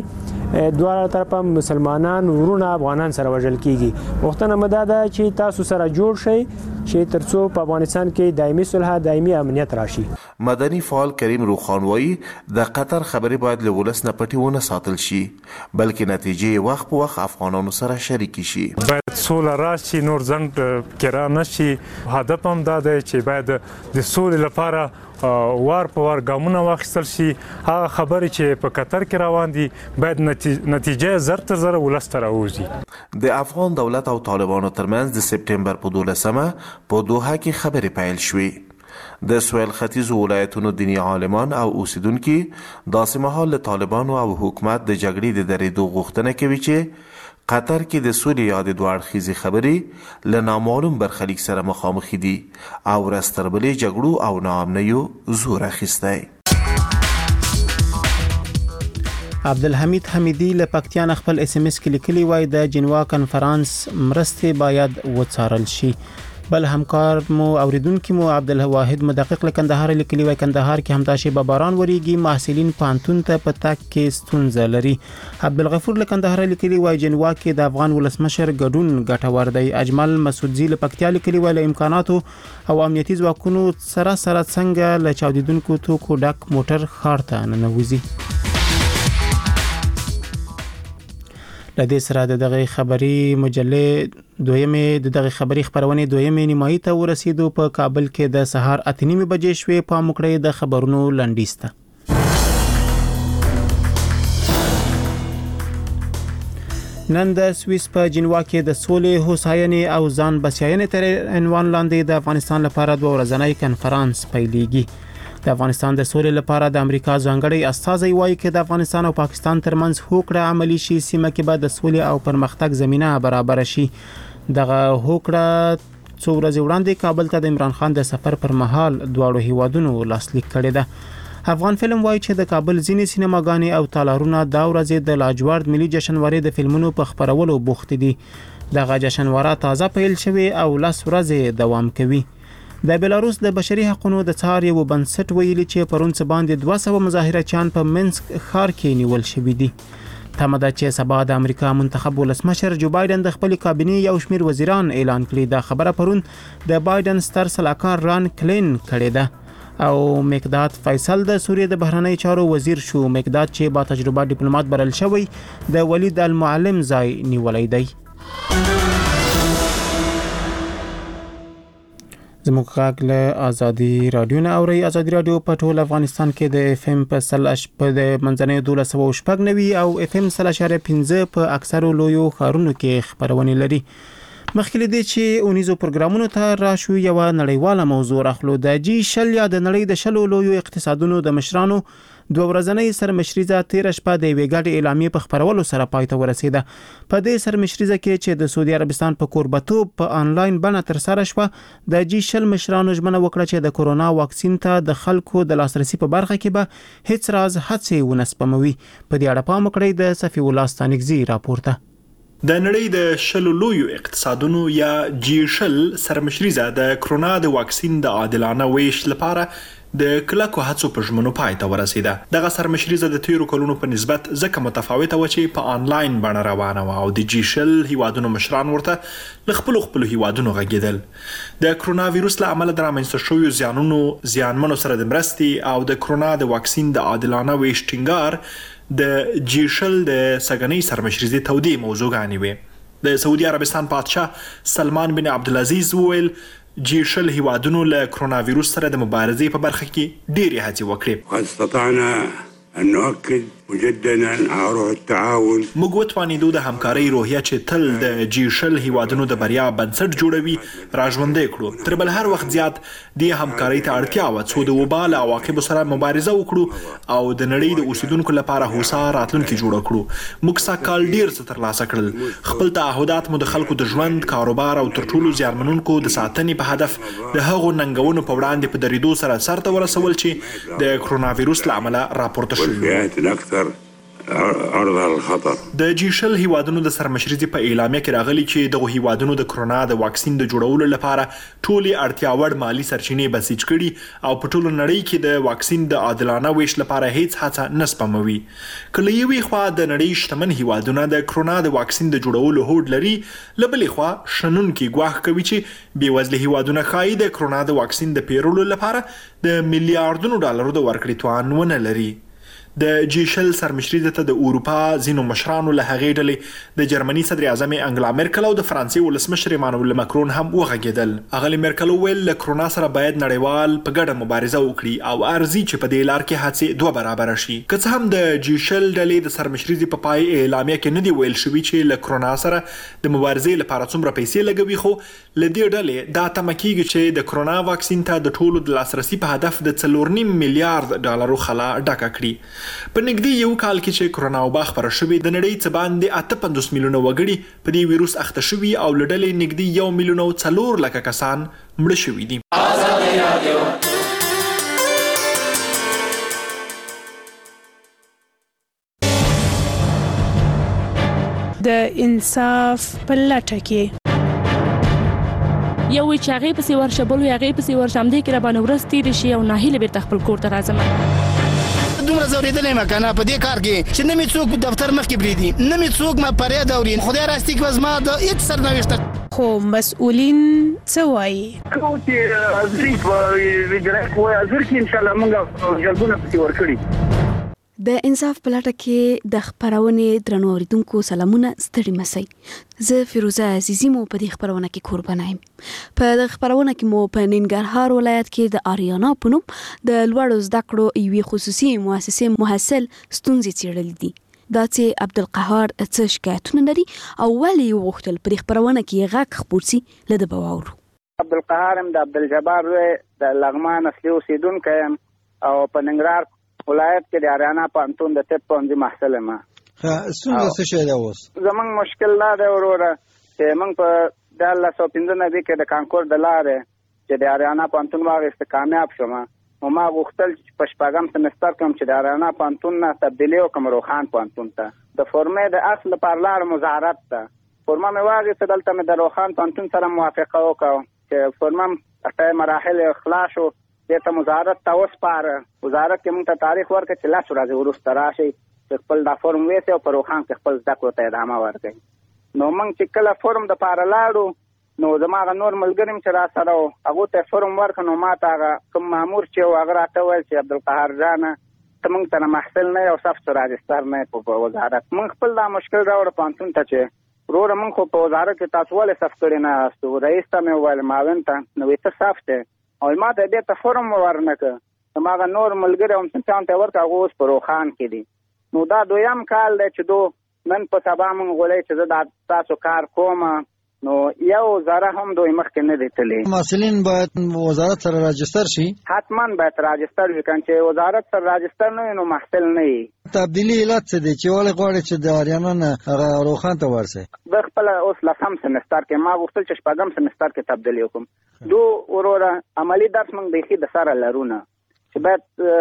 دواړه طرف مسلمانان ورونه افغانان سره وژل کیږي. غوښتنه مده ده چې تاسو سره جوړ شي چې ترڅو په افغانستان کې دایمي صلح، دایمي امنیت راشي. مدني فعال کریم روخان وایي د قطر خبرې باید له ولس نه پټې ونه ساتل شي بلکې نتیجې وخت په وخت افغانانو سره شریکې شي. باید سوله راشي، نور ځنډ کې را نشي. هدف هم دا دی چې باید د سولې لپاره وار په وار ګامونه واخیستل شي. هغه خبرې چې په قطر کې روان دي باید نتیجه زر تر زره ولس ته راوځي. د افغان دولت او طالبانو ترمنځ د سپټمبر په 12مه په دوحه کې خبرې پیل شوې. د سویل ختیځو ولایتونو دیني عالمان او اوسیدونکي داسې مهال له طالبانو او حکومت د جګړې د درېدو غوښتنه کوي چې قطر کې د سولې یا د دوه اړخیزې خبرې له نامعلوم برخلیک سره مخامخ دي او ورځ تر بلې جګړو او ناامنیو زور اخیستی. عبدالحمید حمیدی له پکتیا نه خپل اس ام اس کې لیکلی وای د جنوا کنفرانس مرستې باید وڅارل شي. بل همکار مو اوریدونکو مو عبدالواحد مدقق له کندهار لیکلی وای کندهار کې همداشي باران وریږي محصلین پانتون ته پتاک کې ستونزه لري. عبدالغفور له کندهار لیکلی وای جنوا کې د افغان ولسمشر ګډون ګټور دی. اجمل مسعودزی له پکتیا لیکلی وای له امکاناتو او امنیتي ځواکونو سره څنګه له چاودیدونکو توکو ډک موټر ښار ته ننوځي. لدې سره دغه خبري مجلې دویمه دغه خبري خبرونه دویمه نیمایي ته ورسېدو. په کابل کې د سهار 8:30 بجې شوې په مکړې د خبرونو لنډیسته. نن د سویس په جنوا کې د سولې هوساینې او ځان بسیاینې تر عنوان لاندې د افغانستان لپاره 2 ورځنی کنفرانس پیلېږي. د افغانستان د سولې لپاره د امریکا ځانګړي استازي وایي چې د افغانستان او پاکستان ترمنځ هوکړه عملی شي سیمه کې به د سولې او پرمختګ زمينه برابر شي. دغه هوکړه څو ورځې وړاندې کابل ته د عمران خان د سفر پر مهال دواړو هیوادونو لاسلیک کړی ده. افغان فلم وایي چې د کابل ځینې سینماګانې او تالارونه دا ورځې د لاجورد ملي جشنوارې د فلمونو په خبرولو بوخت دي. دغه جشنواره تازه پیل شوی او 10 ورځې دوام کوي. د بلاروس د بشري حقوقو د څار یو بنسټ ویلي چې پرون څه باندې 200 مظاهرچیان په منسک ښار کې نیول شوي دي. تمه ده چې سبا د امریکا منتخب ولسمشر جو بایدن د خپل کابینې یو شمیر وزیران اعلان کړي. دا خبره پرون د بایدن ستر سلاکار ران کلین کړې ده او مقداد فیصل د سوریې د بهرنی چارو وزیر شو. مقداد چې با تجربه ډیپلوماټ برل شوی د ولید المعلم ځای نیولای دی. زموږ غږ له ازادي رادیو نه اوري. ازادي رادیو په ټول افغانستان کې د اف ام په سل په د منځنۍ 1290 او اف ام 3.15 په اکثرو لویو ښارونو کې خبرونه لري. مخکې دې چې اونیزو پروګرامونو ته راشو یو نړیواله موضوع راخلو. د G20 یا د نړۍ د شلو لویو اقتصادونو د مشرانو 2 ورځنۍ سرمشریزه 13 شپه د ویګاډي اعلامیه په خبرولو سره پای ته ورسیده. په دې سرمشریزه کې چې د سعودي عربستان په کوربتوب په انلاین بڼه تر سره شوه د G20 مشرانو ژمنه وکړه چې د کورونا واکسین ته د خلکو د لاسرسي په برخه کې به هیڅ راز هڅې ونسپموي. په دې اړه پام وکړئ د صفي الله ستانکزي راپورته. د نړۍ د شلو لویو اقتصادونو یا G20 سرمشریزه د کرونا د واکسین د عادلانه ویش لپاره د کلکو هڅو په ژمنو پای ته ورسیده. دغه سرمشریزه د تیرو کلونو په نسبت ځکه متفاوته و چې په انلاین بڼه روانه و او د G20 هیوادونو مشران ورته ل خپل هیوادونو غږیدل. د کرونا وایروس له امله د رامنځته شویو زیانمنو سره د مرستې او د کرونا د واکسین د عادلانه ویش ټینګار د G20 د سګنۍ سرمشریزې تودې موضوعګانې وي. د سعودي عربستان پادشاه سلمان بن عبدالعزیز وویل G20 هیوادونو له کرونا وایروس سره د مبارزې په برخه کې ډېرې هڅې وکړې. استطعنا أن نؤكد مجددا على روح التعاون. موږ وتوانیدو د همکارۍ روحیه چې تل د G20 هیوادونو د بریا بنسټ جوړوي راژوندی کړو. تر بل هر وخت زیات د همکارۍ ته اړتیا و څو د وبا له عواقبو سره مبارزه وکړو او د نړۍ د اوسیدونکو لپاره هوسا راتلونکي جوړ کړو. موږ سږکال ډېر څه ترلاسه کړل. خپل تعهدات مو د خلکو د ژوند، کاروبار او تر ټولو زیانمنونکو د ساتنې په هدف د هغو ننګونو په وړاندې په درېدو سره سرته ورسول چې د کرونا وایروس له امله راپورته والفئات الأكثر عرضها للخطر. د G20 هیوادونو د سرمشریزې په اعلامیه کې راغلي چې دغه هیوادونو د کرونا د واکسین د جوړولو لپاره ټولې اړتیا وړ مالی سرچینې بسیج کړي او په ټولو نړۍ کې د واکسین د عادلانه ویش لپاره هیڅ هڅه نه سپموي. کله یوې خوا د نړۍ شتمن هیوادونه د کرونا د واکسین د جوړولو هوډ لري، له بلې خوا شنونکي ګواښ کوي چې بېوزله هیوادونه ښایي د کرونا د واکسین د پیرولو لپاره د میلیارډونو ډالرو د ورکړې توان ونه لري. د G20 سرمشریزه ته د اروپا ځینو مشرانو له هغې ډلې د جرمني صدر اعظم انګلا مرکل او د فرانسې ولسمشر ایمانوئل ماکرون هم وغږېدل. اغلې مرکل وویل له کرونا سره باید نړیوال په ګډه مبارزه وکړي او ارزي چې په دې لار کې هڅې 2 برابره شي. که څه هم د G20 ډلې د سرمشریزې په پای اعلامیه کې نه دی ویل شوي چې له کرونا سره د مبارزې لپاره څومره پیسې لګوي، خو له دې ډلې دا تمه کېږي چې د کرونا واکسین ته د ټولو د لاسرسي په هدف د 4.5 میلیارډ ډالرو خلا ډکه کړي. په نږدې یو کال کې چې کرونا وبا خپره شوې د نړۍ څه باندې 58 میلیونه وګړي په دې ویروس اخته شوي او له ډلې نږدې 1 میلیون او 4 لکه کسان مړه شوي دي. د انصاف په لټه کې یو چې هغه پسې ورشه بل هغه پسې ورشه هم دې کې را باندې ورستې دي شي او ناهیله بیرته خپل کور ته راځم دومره زوریدلې مکنه په دې کار کې چې نه می څوک دفتر مخ کې بریدي نه می څوک ما پرې دورین خدای راستي کې وزما د هیڅ سرنوشت خو مسؤلین څه وایي کوم چې ازري په ویډرک وای ازر کې ان شاء الله موږ جلبونه پسې ورکړي د انصاف په لټه کې د خبرونې درنو اوریدونکو سلامونه ستړي مسئ زه فیروزه عزیزی مو په دې خبرونه کې قربانه یم په دې خبرونه کې مو په ننګرهار ولایت کې د آریانا په نوم د لوړو زده کړو یوې خصوصي مؤسسې محصل ستونزې څېړلې دي دا چې عبدالقهار څه شکایتونه لري او ولې یې وغوښتل په دې خبرونه کې غږ خپور سي له ده به واورو عبدالقهار یم د عبدالجبار د لغمان اصلي اوسېدونکی یم او په ننګرهار ولایت کې د آریانا پوهنتون د طب پوهنځي محصل یم ستونزه څه شی ده اوس زموږ مشکل دا دی وروره چې موږ په 1995 کې د کانکور د لارې چې د آریانا پوهنتون واغېسته کامیاب شوم نو ما غوښتل چې په شپږم سمستر کې چې د آریانا پوهنتون نه تبدیلي وکړم روخان پوهنتون ته د فورمې د اصل لپاره لاړ مظاهرت ته فورمه مې واغېسته دلته مې د روخان پوهنتون سره موافقه وکړه چې فورمه اته مراحل خلاص شو دته مظاهرت ته وسپاره وزارت کې موږ ته تاریخ ورکړ چې لاس ورځې وروسته راشي چې خپل دا فورم وېسه او پر روخان کې خپل زده کړو ته ادامه ورکړي نو موږ چې کله فورم د پاره لاړو نو زموږ نور ملګریم چې را سره وو هغه ته فورم ورکړ نو ما ته هغه کوم مامور چې هغه راته ویل چې عبدالقهار جان ته موږ ته محصل نه یو صف راجستر نه په وزارت موږ خپل دا مشکل راوړ پانتون ته چې وروره موږ خو په وزارت کې تاسو ولې صف کړی نه استو رئیس ته مې ویل معاون ته نو ته صف ته او ما ته دې ته فورم ورنکه زموږ نور ملګری هم څنګه ته ورته هغه اوس په روخان کې دي نو دا دویم کال دی چې نن په سبا موږ غولې چې زه دا تاسو کار کوم نو یو زره هم دوی مخکې نه دي تللی مسؤلین باید وزارت سره راجستر شي حتما باید راجستر وي کنه چې وزارت سره راجستر نه نو محصل نه وي تبدیلی علت څه دی چې ولې غواړي چې د آریانا نه روخان ته ورسي د خپل اوس لسم سمستر کې ما غوښتل چې شپږم سمستر کې تبدیلی وکم وروره عملی درس موږ بيخي د سره لرونه چې باید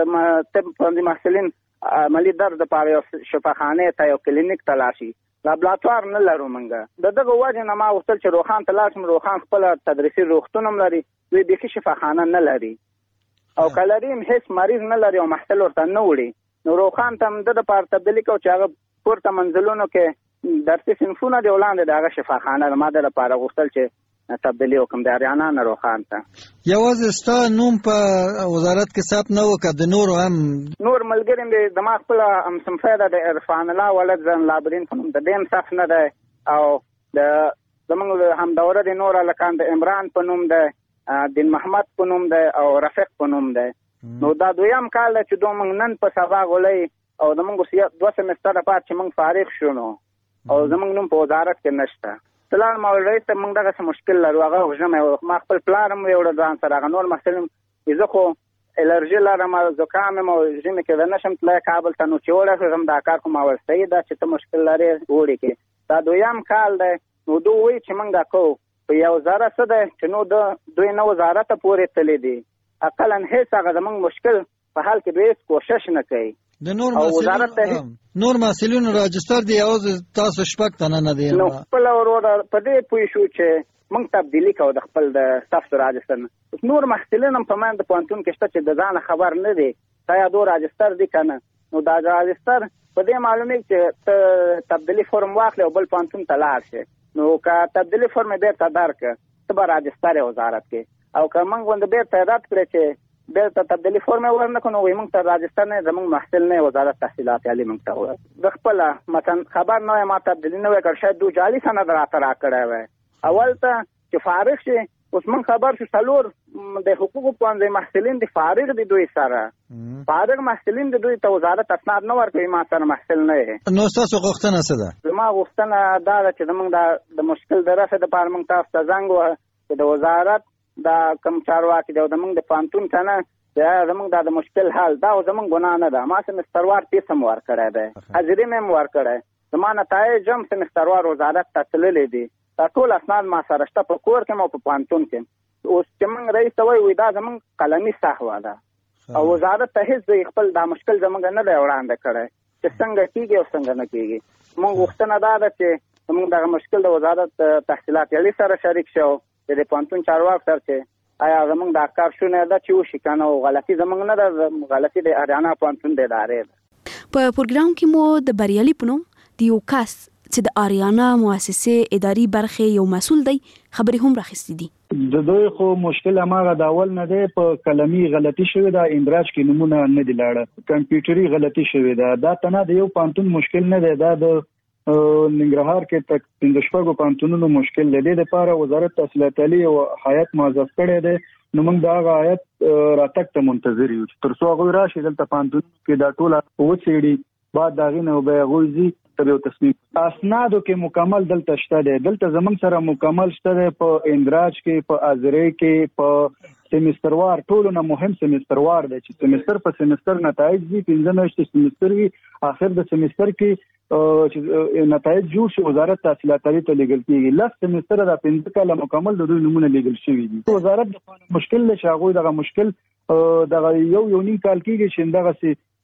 طب پوهنځي محصلین عملی درس د پاره شفاخانه ته یو کلینیک تلاشي لابراتوار نه لرو منګه دغه وجه نه ما وصل چې روخان تلاشم روخان خپل تدریسي روغتون هم لري وی بيخي شفاخانه نه لري او کلریم هیڅ مریض نه لري او محصل ورته نه وړي نو روخان ته د پاره تبدیلی کو چې هغه پورته منزلونو کې درسي صنفونه دی ولاندې دغه شفاخانه ما د لپاره غوښتل چې تبدیلی وکم د آریانا نه روخان ته یوازې ستا نوم په وزارت کې ثبت نه وکړ د نور هم نور ملګری مې د ما خپل هم سمفیده د عرفان الله ولد زن لابرین په نوم د دیم صف نه ده او د زمونږ هم دوره د نور لکان د عمران په نوم ده دین محمد په نوم ده او رفیق په نوم ده نو دا دویم کال چې دوی نن په سبا غولې او زمونږ 2 سمستر پات چې موږ فارغ شونو او زمونږ نوم په وزارت کې نشته سلام مولوی ته موږ دغه مشکل لرو هغه وژنه ما خپل پلان مې وړ ځان سره هغه نور محصلین زه خو الرجی لرم زکام مو ژمه کې نشم تلای کابل ته نو چې وړم دا کار کوم ورسته دا چې ته مشکل لري وړي کې دا دویم کال دی نو دوی چې موږ دا کو په یو زره څه ده چې نو دوی نو وزارت پورې تللی دي اقلا هیڅ هغه زموږ مشکل په حال کې به کوشش نه کوي د نور مسؤلین راجستر دی او تاسو شپږ تنه نه دی نو خپل وروره په دې پوه شو چې موږ تبدیلی کوو د خپل د صف راجستر نور مسؤلین هم په من د پوهنتون کې شته چې د ځان خبر نه دی تا یا دو راجستر دی کنه نو دا راجستر په دې معلومه چې تبدیلی فرم واخلې او بل پوهنتون ته لاړ شي نو که تبدیلی فرم به ته درک ته به راجستر وزارت کې او که موږ غوند به ته رات کړی چې دلته تبدیلی فرم ورنکو نو وي موږ ته راجستر نه زموږ محصل نه وزارت تحصیلات عالی موږ ته وایي د خپل مثلا خبر نه ما تبدیلی نه وکړ شاید دو جعلي سند راته راکړی وای اول ته چې فارغ شي اوس موږ خبر شو څلور د حقوقو پوهنځي محصلین د فارغ دي دوی سره فارغ محصلین د دوی ته وزارت اسناد نه ورکوي ما سره محصل نه نو تاسو غوښتنه څه ده زما غوښتنه دا ده چې موږ د مشکل درسه د پاره موږ تاسو ته زنګ وه چې د وزارت دا کم چارواکي د موږ د پانتون کنه دا زموږ د مشکل حل دا زموږ ګناه نه ده ما سمستروار پیسم ورکړی دی حاضرې مې ورکړی زما نتایج هم سمستروار وزارت ته تللی دي دا ټول اسناد ما سره شته په کور کې مو په پانتون کې اوس چې موږ رئیس ته وایو دا زموږ قلمي سهوا ده او وزارت ته هیڅ خپل دا مشکل زموږ نه دی وړاندې کړی چې څنګه کیږي او څنګه نه کیږي موږ غوښتنه دا ده چې موږ دغه مشکل د وزارت تحصیلات عالی سره شریک شو د پانتون چارواک سره چې آیا زموږ د کار شونه ده چې وشي کنه او غلطي زموږ نه ده، غلطي د اریانا پانتون د ادارې ده. په پروګرام کې مو د بریالي پونو د یو کس چې د اریانا مؤسسې اداري برخه یو مسول دی خبرې هم راخستې دي. د دوی خو مشکل هغه د اول نه دی، په کلمي غلطي شوې ده، اندراج کې نمونه نه دی لاړه، کمپیوټري غلطي شوې ده. دا تنه د یو پانتون مشکل نه دی، دا د ننګرهار کې تک 15 پانتونونو مشکل دی. د لپاره وزارت تحصیلات عالی او هیئت موظف کړي دي، نو موږ دا هیئت راتګ ته منتظر یو تر څو هغه راشي دلته پانتون کې دا ټول وڅېړي، بعد دا غینه او به غوځي تر یو تصمیم. اسنادو کې مکمل دلته شته دی، دلته زمونږ سره مکمل شته دی، په اندراج کې، په ازری کې، په سیمستر وار ټولو نه مهم سیمستر وار دی چې سیمستر په سیمستر نتایج دي، 15 میاشتې سیمستر وي، اخر د سیمستر کې چې نتایج جوړ شي وزارت تحصیلات عالی ته لیږل کیږي. لاس سیمستر د 15 کاله مکمل د دوی نمونه لیږل شوی دي. وزارت د مشکل له شاغوي دغه مشکل دغه یو نیم کال کېږي چې دغه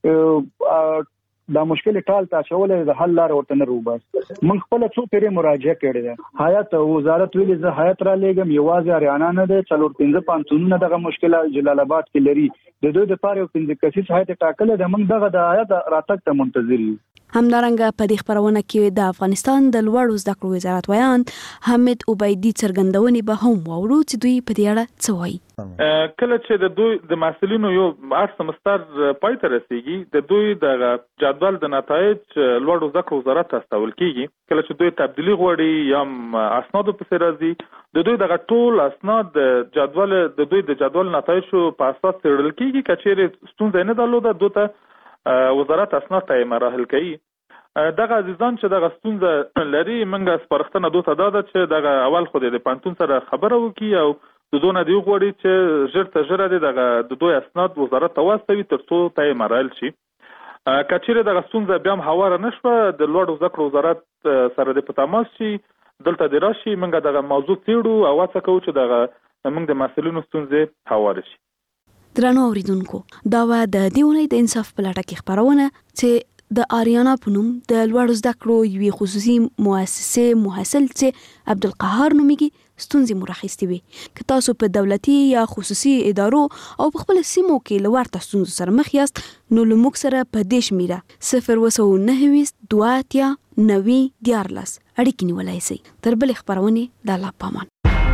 سي دا مشکل ټال تا شولې د حل لار ورته نه روباس. من خپل څو پیری مراجعه کړې ده، هیئت وزارت ویلې زه هیئت را لېږم، یوازې اریانا نه ده، 4-15 پانتونونه دغه مشکل جلال آباد کې لري، د دوی د پاره 15 کسیز هیئت ټاکل ده. موږ دغه د هیئت راتګ ته منتظر یو. همدارنګه په دې خبرونه کې د افغانستان د لوړو زده کړو وزارت ویان حمید عبیدی څرګندونې به هم واورو چې دوی په دې اړه څه وایي. کله چې د دوی د محصلینو یو ارت سمستر پای ته رسیږي، د دوی د جدول د نتایج لوړو زده کړو وزارت ته استول کیږي. کله چې دوی تبدیلی غواړي یا اسنادو په راځي، د دوی دغه ټول اسناد د جدول د دوی د جدول نتایج په اساس څېړل کیږي. کچېرې ستونزه نه درلوده، دوی ته وزارت اسناد ته مرحله کوي. دغه عزیزان چې دغه ستونزه لري، منګه سپارښتنه دوی ته ده چې دغه اول خو د پانتون سره خبره وکړي او د دوی نه دی غواړي چې ژر تر ژره د دوی اسناد وزارت ته واستوي تر څو ته مرحله شي. کچېرې دغه ستونزه بیا هم هواره نشوه، د لوړو زده کړو وزارت سره د په تماس شي، دلته د راشي، منګه دغه موضوع څېړو او هڅه کوو چې دغه موږ د محصلینو ستونزې هواره شي. درنو اوریدونکو، دا و د دې اونۍ د انصاف په لټه کې خبرونه چې د اریانا په نوم د لوړو زده کړو یوې خصوصي مؤسسې محصل چې عبدالقهار نومیږي ستونزې مو راخیستې وي. که تاسو په دولتي یا خصوصي ادارو او په خپل سیمو کې له ورته ستونزو سره مخ یاست، نو له موږ سره په دې شمیره 029 2 90 14 اړیکې نیولی شئ. تر بلې خپرونې د الله پامان.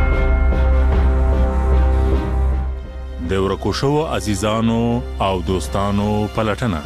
د ورکو شوو عزیزانو او دوستانو پلټنه.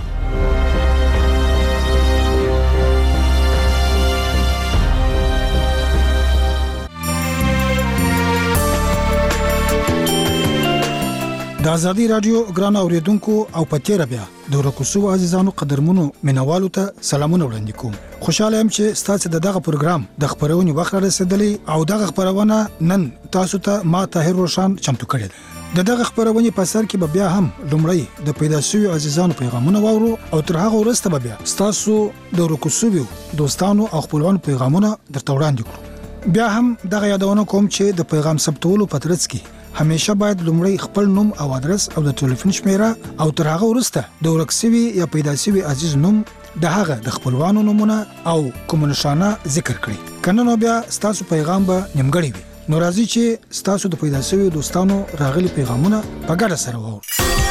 د ازادي رادیو ګران اوریدونکو او پتیره بیا د ورکو شوو عزیزانو قدرمنو مینوالو ته سلامونه وړاندې کوم. خوشاله يم چې تاسو دغه پروګرام د خبرونې وخت رسیدلی او دغه خبرونه نن تاسو ته ما طاهر روشان چمتو کړی. دغه خبرونه په سر کې بیا هم لومړی د پیدا شوی عزیزانو پیغامونه واورو او تر هغه وروسته بیا تاسو د ورکو شوو دوستانو او خپلوانو پیغامونه درته وړاندې کړو. بیا هم دغه یادونه کوم چې د پیغام ثبتولو په ترڅ کې همیشه باید لومړی خپل نوم او ادرس او د ټلیفون شمیره او تر هغه وروسته د ورکسوي یا پیدا شوی عزیز نوم د هغه د خپلوانو نومونه او کوم نشانه ذکر کړئ. کنه نو بیا تاسو پیغام به نیمګړی وي. نو راځي چې تاسو د پیدا شوی دوستانو راغلي پیغامونه په ګډه سره وو.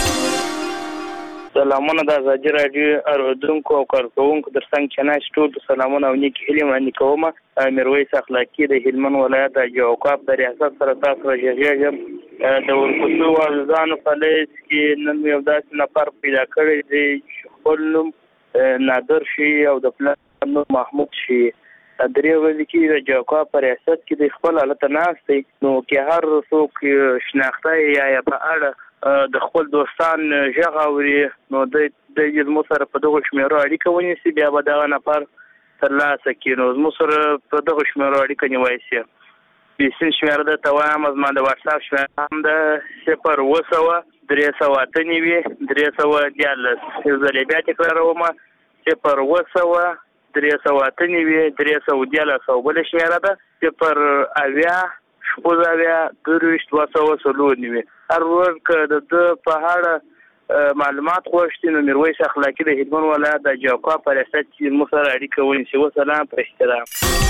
سلامونه د ازادي رادیو اوریدونکو او کارکونکو در څنګه چنای سټول سلامونه او نیک هیله باندې کوم. میرویس اخلاقی د هلمند ولایت د جوقاب د ریاست سره تاسو راځي د ورکوټو ولزانو په لیست کې نن یو داسې نفر پیدا کړی دی خپل نوم نادر شي او د پلان نوم محمود شي. درې ورځې کې د جوقاب په ریاست کې د خپل حالت ناشته نو کې هر څوک شناخته یا په اړه د خپل دوستان ژغوري نو د مو سره په دغه شمیرو اړیکه ونیسي بیا به دغه نفر ترلاسه کړي. نو مو سره په دغه شمیرو اړیکه نیولی شي. بیسین شمیره د توایم از ما د واتساپ شمیره هم د 0 398 314 یو ځل بیا تکراروم 0 398 314 او بل شمیره ده 0 شپږ اویا 2 290 هر ورځ د په اړه معلومات غوښتي نو میرویس اخلاقي د هلمند ولایت د جوقا په ریاست کې موږ سره اړیکه ونیسي. وسلام په احترام.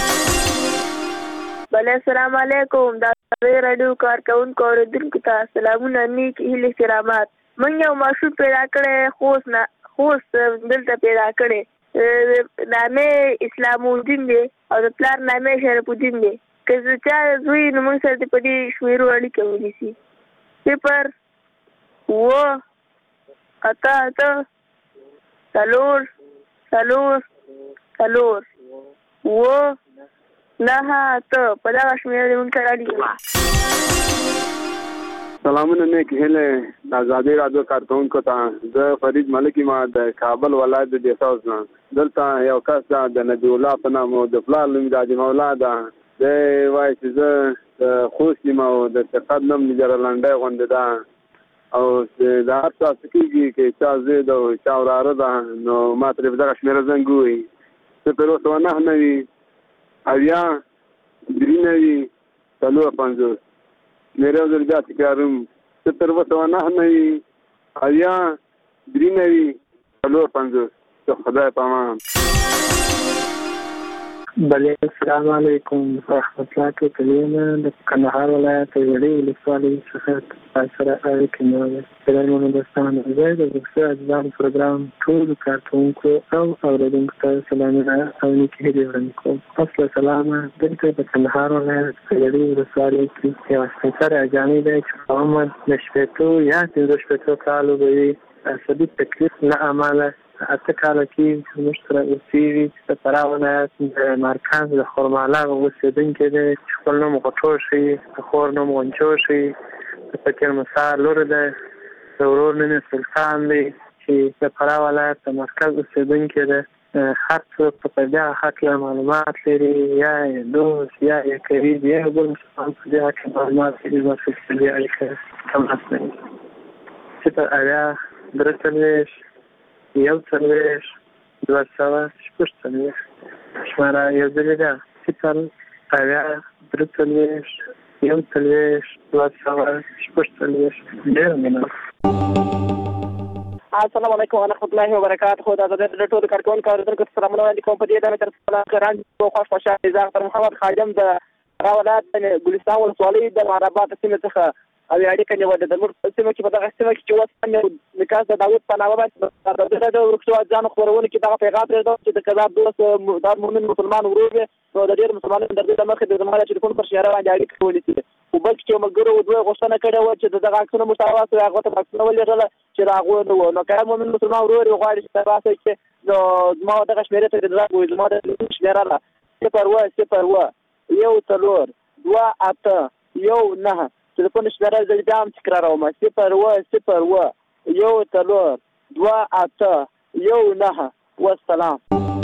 بله السلام علیکم. د رادیو کارکونکو اوریدونکو ته سلامونه نیک هیلې کرامات. موږ یو ماشوم پیدا کړی خوست دلته پیدا کړی نامې اسلام الدین دی او د پلار نامې شرف الدین دی. که زه چا زوی نو موږ سره په دې شمیرو اړیکه ونیسي. 0 8 4 4 په دغه شمیرو دې موږ سره اړیکه. سلامونه نیک هیلې د ازادي رادیو کارکونکو ته. زه فرید ملک ما د کابل ولایت د دیساوس نه. دلته یو کس د نبی الله په نام او د پلار نوم د حاجي مولا ده. د وایي چې زه د خوست یم او د سقط نوم نیدرلنډۍ غوندې ده او د هر څه کېږي چې چا زوی ده او چا وراره ده نو ما ترې په دغه شمېره زنګ ووایي 0 9 9 3 4 میرے ادھر جا تکرارم 0 9 3 4 تو خدای پامان. بله السلام علیکم ورحمت الله تعالی. د کندهار ولایت وړې ولسوالۍ څخه سره اړیکه نیولې. سلامونه دوستان. زه د بکسر اجزام پروګرام ټول کارکونکو او اوریدونکو ته سلامونه او نیکې هیلې وړاندې کوم. اصل سلام. دلته د کندهار ولایت وړې ولسوالۍ کې یو سپېڅلی اجانب دی چې عمر د 15 یا 15 کالو به وي. عصبي تکلیف له امله 8 کاله کې موږ سره اوسېږي چې د فراه ولایت د مرکز د خرمالغ اوسېدونکی دی چې خپل نوم غټوشي، د خور نوم غنچوشي، د فقیر مسار لور دی، د ورور نوم سلطان دی چې د فراه ولایت د مرکز اوسېدونکی دی. هر څوک په دې حق له معلومات لري یا دوست یا قریب یا بل مسلمان په دې حق معلومات لري ورته په دې اړیکه تماس لري. 0 یو 4 2 شماره یو ځلې ده 0 3 یو 2 ډېر مننه. السلام علیکم ورحمۃ اللہ وبرکاتہ. دا د ټولو کارکونکو اوریدونکو ته سلامونه وړاندې کوم. په دې ډول تر څو خوشاله ځان محمد خادم د ولایت ګلستان ولسوالۍ د معربات سیمې څخه او اړیکه نیولې د موږ سیمه کې په دغه سیمه کې چې وسه نکاح د داوود په نامه باندې د ورکشو ځان خبرونه کې دغه پیغام پرېږدو چې د کذاب دوست د مؤمن مسلمان ورور دی نو د ډېر مسلمانانو د دې مخې د زموږ ټلیفون پر شیاره باندې اړیکه ونیسي. او بلکې چې ملګرو دوی غوښتنه کړې وه چې دغه عکسونه موږ ته واستوي، هغه ته عکسونه ولېږله چې د هغو نه وو. نو که مؤمن مسلمان ورور یې غواړي چې ترلاسه کړي نو زما دغه شمېرې ته دې رغ ووایي. زما د شمېره ده 0 4 2 8 1 9 تلیفون شمېره زه بیا هم تکراروم 0 1 4 2 8 1 9. والسلام.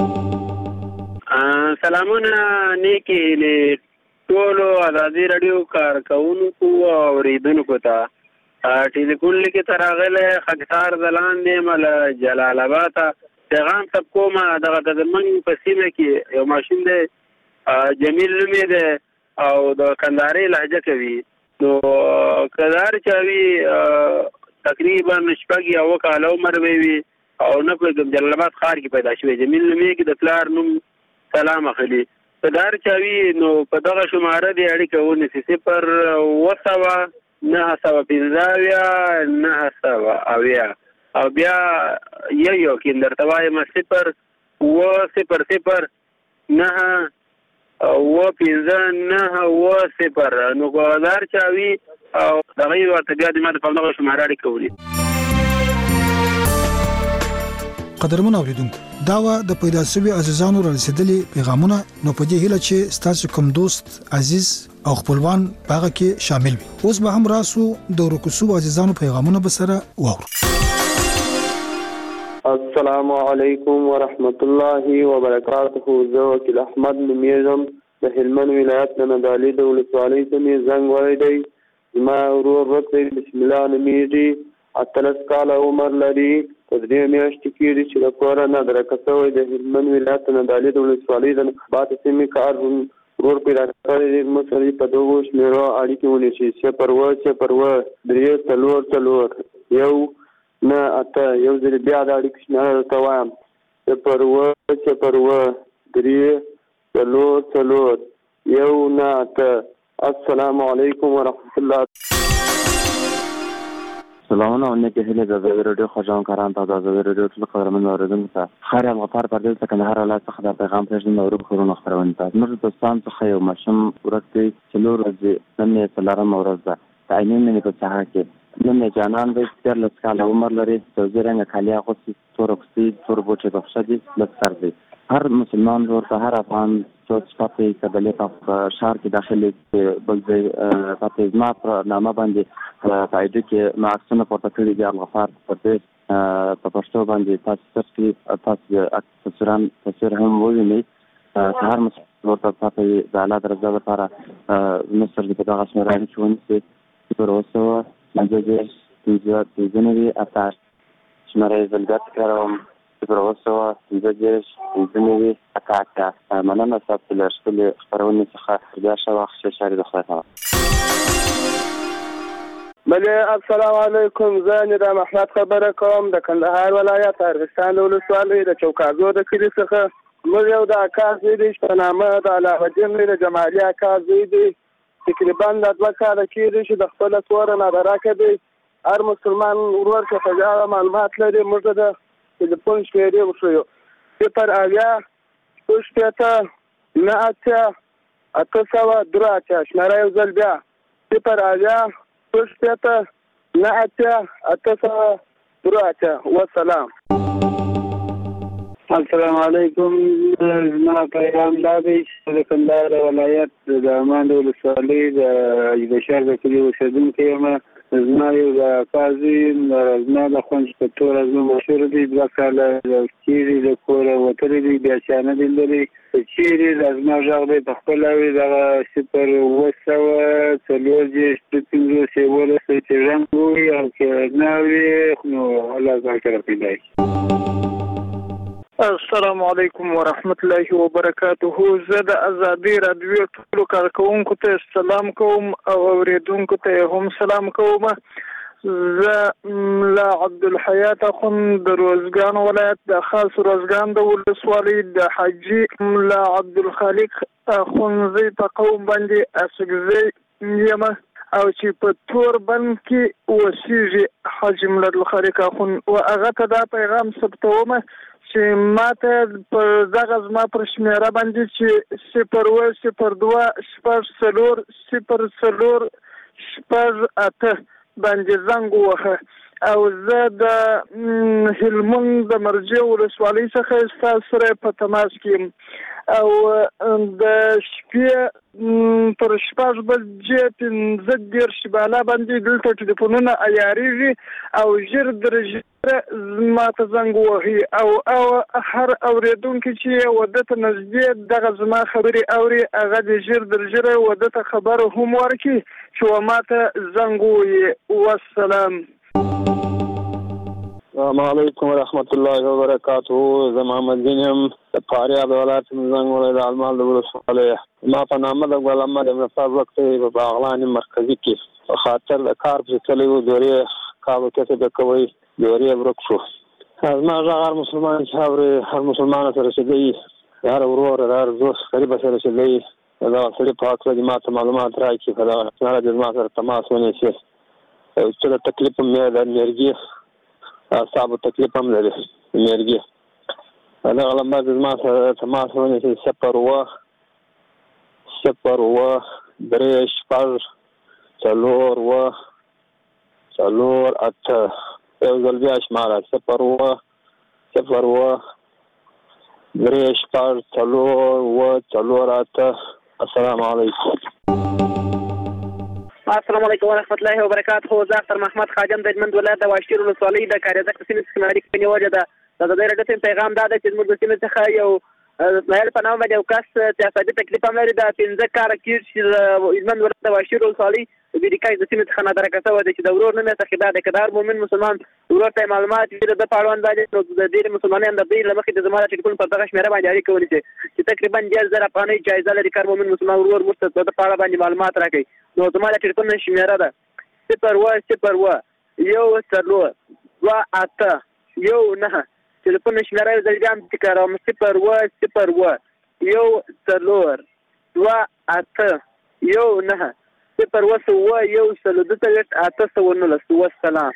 سلامونه نیکې هیلې ټولو ازادي راډیو کارکونکو او اوریدونکو ته. ټلیفون لیکې ته راغلی خاکسار ځلاندې یم له جلال آباد پیغام ثبت کوم. دغه د زمونږ په سیمه کې یو ماشوم دی جمیل نوم یې دی او د کندهارۍ لهجه کوي. نو کدار چاوي تقریبا 6 یا 7 کاله عمر وي او نه په جلال آباد ښار کې پیدا شوی. جمیل نوم یې کې د پلار نوم سلام اخلي. کدار چاوي نو په دغه شماره دی اړیکه ونیسي 0 9 9 او بیا یو کې درته وایم 0 0 9 و 5 نو ګوزار چاوي او دغه ورته بیا د ماده په دغه شماره اړیکه ونیسي. قدرمن اوریدونکو دا وا د پیدا شوی عزیزانو را رسیدلې پیغامونه نو په دې هیله چې ستاسو کوم دوست عزیز او خپلوان هغه کې شامل وي. اوس به هم راسو د ورکوسو عزیزانو پیغامونه به سره واورو. السلام علیکم ورحمت الله وبرکاته. زه وکیل احمد نومیږم د هلمند ولایت د ندالي د ولسوالۍ څخه زنګ وای دی. ما ورور ورته بسم الله نومیږي 18 کاله عمر لري. په دې میاشت کې چې د کورونا درکڅوي د هلمند ولایت د ندالي د ولسوالۍ د باد سیمې کار ورور پیدا کړی مسلې په دوه شمیرو اړیکې ونیسي 0 3 4 1 نه اته یو ځل بیا د اړیکو شمېره درته وایم 003 یو نه اته. السلام علیکم ورحمت الله. سلامونه اونیک هیله د زوی رادیو خوشحال کاران ته د زوی رادیو ټول خبرمن اوریدونکو ته خیر افغان پردیس ته کندهار ولایت څخه د پیغام پېژندنې او خبرونه خپرونه ته موږ دوستان څخه یو ماشوم ورته څلور ورځې نن یې څلورم ورځ ده. تعینین مې په ساحه کې نن جانان به 13 کال عمر لري. توزیع رنګ کالي اغوستي تور اکسي تور بوټي په خشه دي لسر دي. هر مسلمان ورته هر افغان څوک پاتې کبلې په شهر کې داخلي بلځي پاتې ما پر نامه باندې پایډو کې ماکسونه پورته کړی دي. الغفار پردیس په پښتو باندې تاسو تصویر هم ووینئ. هر مسلمان ورته پاتې د الله درجه لپاره مصر د دغه شمېره کې ونیسي 0 اتاش شماره زلګت کاروم 0 اتاکا مننه تاسو له خپل خبرونه څخه بیا شواخ شری د خلاصه. بله السلام علیکم. زه نظام احمد خبره کوم د کندهار ولایت ارغستان ولسوالۍ د چوکاځو د کلي څخه. موږ یو د اکا زوی دی په نامه د علاوه الدین د جمالي اکا زوی دی. تقریبا د 2 کاله کېږي چې د خپل کور نه راکه دی. هر مسلمان ورور چې په اړه معلومات لري موږ د ټلیفون شمیرې وښیو 0 شماره یو ځل بیا 0 والسلام. السلام علیکم. زما پیغام دا دی چې د کندهار ولایت د امان ولسوالۍ د شهر د کلي اوسېدونکی یم. زما یو د قاضي زما د خوند په تور زما مشهور دی 2 کاله کېږي د کوره وتلی دی بیا چا نه دی لري چیرې زما غږ دی په خپل وی دغه 0 چې رنګ وي او که نه وي نو الله ذکر پیدا کی. السلام علیکم ورحمت الله وبرکاته. زه د ازادي رادیو ټولو کارکونکو ته سلام کوم او اوریدونکو ته هم سلام کوم. زه لا عبدالحیات اخوند د روزګان ولایت د خاص روزګان د ولسوالۍ د حاجي لا عبدالخالق اخوندزی په قوم باندې اسګزی یم او چې په تور بند کې وسیږي حاجي ملالخالق اخوند او هغه ته دا پیغام ثبتومه چې ماته پر دغه زما پر شمیره باندې چې 0 باندې زنګ ووهه او زه د هلمند د مرجع ولسوالۍ څخه ستاسو سره په تماس کې یم او د شپې پر 6 بجې 15 بالا باندې دلته ټلیفونونه عیارېږي او ژر درجه ما ته زنګ وهي او هر اوریدونکي چې ودته نږدې دغه زما خبرې اوري هغه د ژر درجه ودته خبر هم ورکي چې ما ته زنګ وهي. والسلام. السلام علیکم ورحمت الله وبرکاته. زه محمد دینم د فاریاب ولایت زنګ ولایت المال د ولسوالۍ. ما په نامه د غلام محمد مصطفی وخت په باغلان مرکزی کې خاطر د کار په تلو دورې کابو کې د کوي دورې ورک شو. ما هر مسلمان شاوري هر مسلمان سره شدي هر ورور هر دوست قریب سره شدي دا سړي پاک د ماته معلومات راکې په دا سره د ما سره تماس ونیسي چې د تکلیف مې د انرژي صاحب تکلیف هم لري انرژي دا غلما د ما سره تماس ونیسي 0 یو ځل بیا شماره 0 السلام علیکم. السلام علیکم ورحمت الله وبرکاته. زه اختر محمد خادم د هلمند ولایت د واشتیر ولسوالۍ د کاریزک سیمې څخه اړیکه نیولې ده. د رادیو پیغام دا دی چې زموږ د سیمې څخه یو اسماعیل په نامه باندې یو کس چې اقتصادي تکلیف هم لري. دا 15 کاله کېږي چې د هلمند ولایت د واشتیر ولسوالۍ د بیریکای د سیمې څخه نادرکه شوی دی چې د ورور نوم یې څخه د کدار مومن مسلمان ورور ته معلومات وي د په اړوند باندې نو د ډېر مسلمانانو د دې لمخې د زموږ ټلیفون پر دغه شمیره باندې اړیکه ونیسي چې تقریبا 1000 افغانۍ جایزه لري. کار مومن مسلمان ورور مرتد د په اړه باندې معلومات راکړي. نو زموږ ټلیفون شمیره ده 0 1 0 2 2-8-1-9 تلیفون شمیره زلجام تکرارم 0-1-4-2-8-1-9 0-1-1-8-19 والسلام.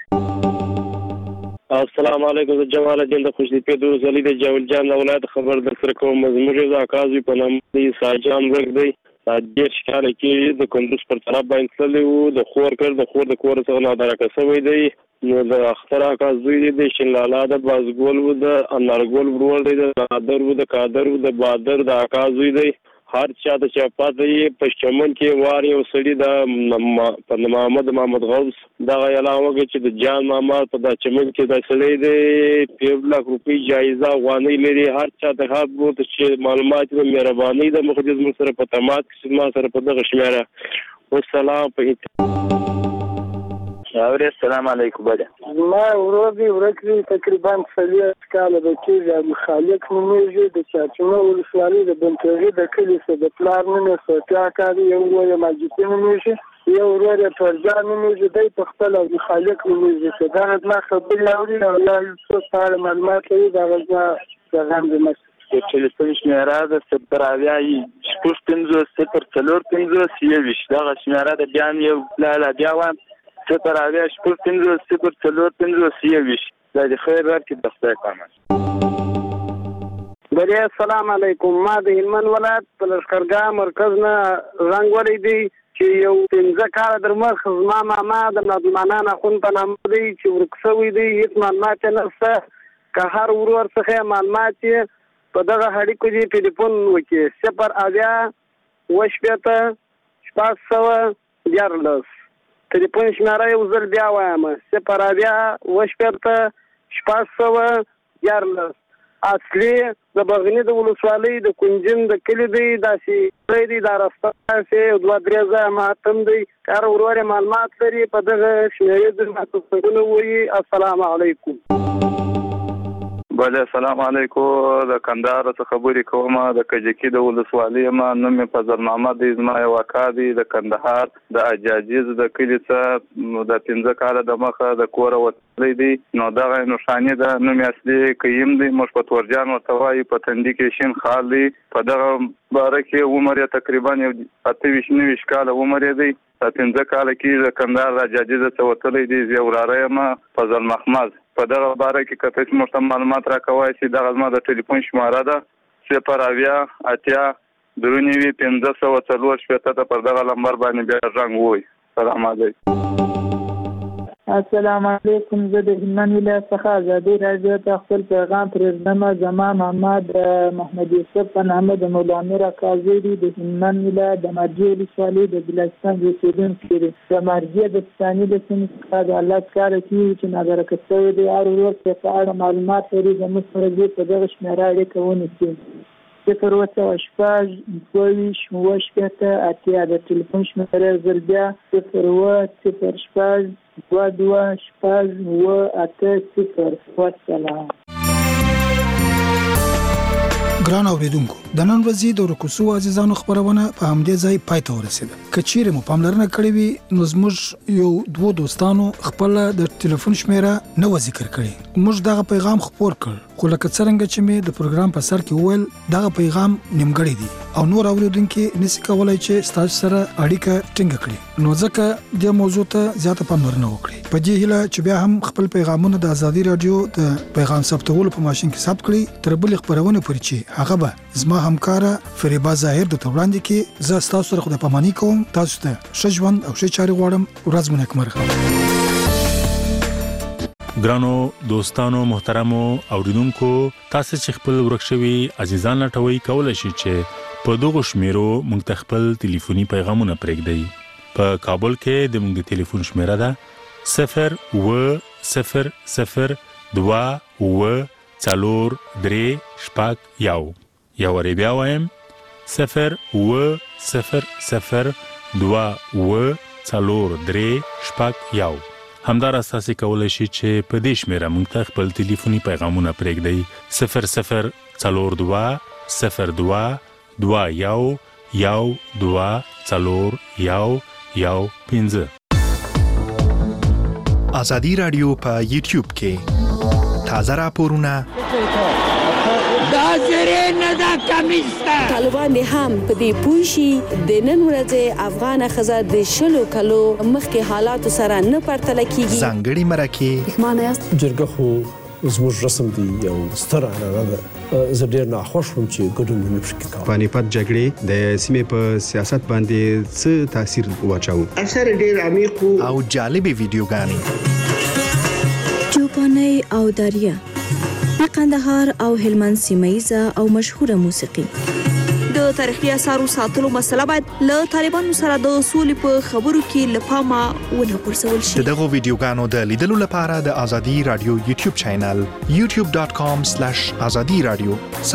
السلام علیکم. زه جمال الدین د خوشدیپې د وزلی د جاول جان د ولایت خبر در سره کوم. زموږ د اکاظوي په نام دی ساجان ورک دی. ډېر ښکاره کې د کندوز پر طرف باندې تللی وو. د خور کور څخه نادرکه شوی دی. نو د اختر اکاظوي دی، د شینلالا د بازګول وو، د انارګل ورور دی، د نادر وو، د قادر وو، د بادر د اکاظوي دی. هر چا د چاپات دی په چمن کې وار یو سړي د محمد غوث دغه اعلان وکړ چې د جان محمد په د چمن کې د سړي دی 5 لک روپۍ جایزه غوانۍ لري. هر چا ته حق بوت چې معلومات د مهرباني د مخدز مر سره په تمات کې ما سره په دغه شمیره. والسلام په السلام علیکم. بده ما ورځي تقریبا 40 کال د کېږي مخالک نومېږي د چاچمه ولسوالۍ د بنتوغي د کلي څخه د پلار نومې سوتیا کاري یو ور ماجتي نومېږي یو ور فرجان نومېږي د خپل مخالک نومېږي دا ما خبرې اوري او لا څه سره معلومات لري دا غوښنه څنګه د ټلیفون شمیره د 0-5-0-4-5-0-4-5 دا شمیره د بیان یو لا بیا وام 0-5-0-4-5-0-4-5 دا د خیر ورکړي د خدای پامه. بری السلام علیکم. ما د هلمند ولایت په لشکرګاه مرکز نه رنګ ولې دی چې یو 15 کال در مخ زما ماما د نادمانان اخون په نام دی چې ورکسوي دی هیڅ معلومات نشته. که هر ورور څخه معلومات په دغه هډیکو دی ټلیفون وکړي 0-8-7-14 تلیفون شمیره یو ځل بیا وایم 0-8-7-14 اصلي د بغنی د ولسوالۍ د کنجن د کلی دی داسې دی دا راسته سي 2-3 ځای ماتم دی کار ورور معلومات لري په دغه شمیره د ماتونه وي. السلام علیکم. بله السلام علیکم. د کندهار څخه خبرې کوم. د کجکی د ولسوالۍ ما نوم فضل محمد زما یو اکا دی د کندهار د اجاجیز د کلی څخه د 15 کال د مخه د کور وتلی دی. نو دغه نشانی د نوم اصلي قیم دی مشفت ورجان وتوای په تندې کې شین خال دی. په دغه باره کې عمر تقریبا 28 کال عمر دی. 15 کال کې د کندهار د اجاجیز څخه وتلی دی. زه وراره ما فضل محمد په دغه باره کې کته چې معلومات راکوي چې دغه زما د ټلیفون شماره ده 0-8-5-4 پر دغه نمبر باندې بیا رنګ وای. سلام علیکم. السلام علیکم. زه د هلمند ولایت څخه ازادي راډیو ته خپل پیغام پرېږدم. زما محمد محمد یوسف په نامه د مولانا اکاظوي د هلمند ولایت د مرجع ولسوالۍ د بلوچستان اوسېدونکی دی. د مرجع د پښتاني د سیمې څخه د الله څخه کوي چې نادرکه شوی دی. هر ورځ په اړه معلومات لري. زموږ سره دې په دغه شمیره اړیکه ونیسي 0-8-7-14 د ټلیفون شمیره ځل بیا 0-8-7-22-8-0. والسلام. ګران اوریدونکو د نن ورځې د ورکوسو عزیزانو خبرونه په همدې ځای پای ته ورسیده. کچېره مو پاملرنه کړې وي نو زموږ یو دوه دوستانو خپل د ټلیفون شمیره نو ذکر کړي. موږ دغه پیغام خپور کړ خو لکه څنګه چې مې د پروګرام په سر کې وویل دغه پیغام نیمګړی دی او نور اوریدونکو نشي کولای چې تاسو سره اړیکه ټینګ کړي. نو ځکه د موضوع ته زیاته پاملرنه وکړئ. په دې هیله چې بیا هم خپل پیغامونه د ازادي رادیو د پیغام ثبتولو په ماشين کې ثبت کړئ تر بل خبرونه پرې چې هغه به زما همکارا فریبا ظاهر د وړاندې کې زه تاسو سره خدای پاماني کوم. تاسو ته ښه ژوند او ښه چاري غواړم. ورځ مو نیکمرغه. ګرانو دوستانو محترمو اوریدونکو تاسو چې خپل ورکشوي عزیزان لټوي کولای شئ چې په دغه شمیرو مونږ خپل ټلیفوني پیغامونه پرېږدئ. په کابل کې د مونږ ټلیفون شمیره ده 0-0-0-2-4-3-1 یا ورې بیا وایم 0-0-0-2-4-3-1 همدار اساسي کولای شي چې په دې شمیره مونږ ته خپل ټلیفوني پیغامونه پرېږدئ 0-0-02-2-1-2-4-1-1-5. ازادي رادیو په یوټیوب کې تازه راپورونه دا زری نه دا کمیسته طالبان هم په دې پوښي د نن ورځې افغان خزه د شلو کلو مخکې حالات سره نه پرتل کیږي ځانګړي مرکه معنی جرګه خو زموږ رسم دی یو ستر عنعنه ده زه ډېر ناخوښ وم چې ګډون نه پکې کوم پانیپت جګړې د سیمې په سیاست باندې څه تاثیر واچاو اثر ډېر عمیق او جالبې ویډیوګانې چوپاني او دریا د قندهار او هلمند سیمایزه او مشهوره موسیقي د تاریخي اثارو ساتلو مسله باید له طالبانو سره د سولې په خبرو کې لپاره ونه پرسول شي. دغه ویډیوګانو د لیدلو لپاره د ازادي رادیو یوټیوب چینل youtube.com/azadi radio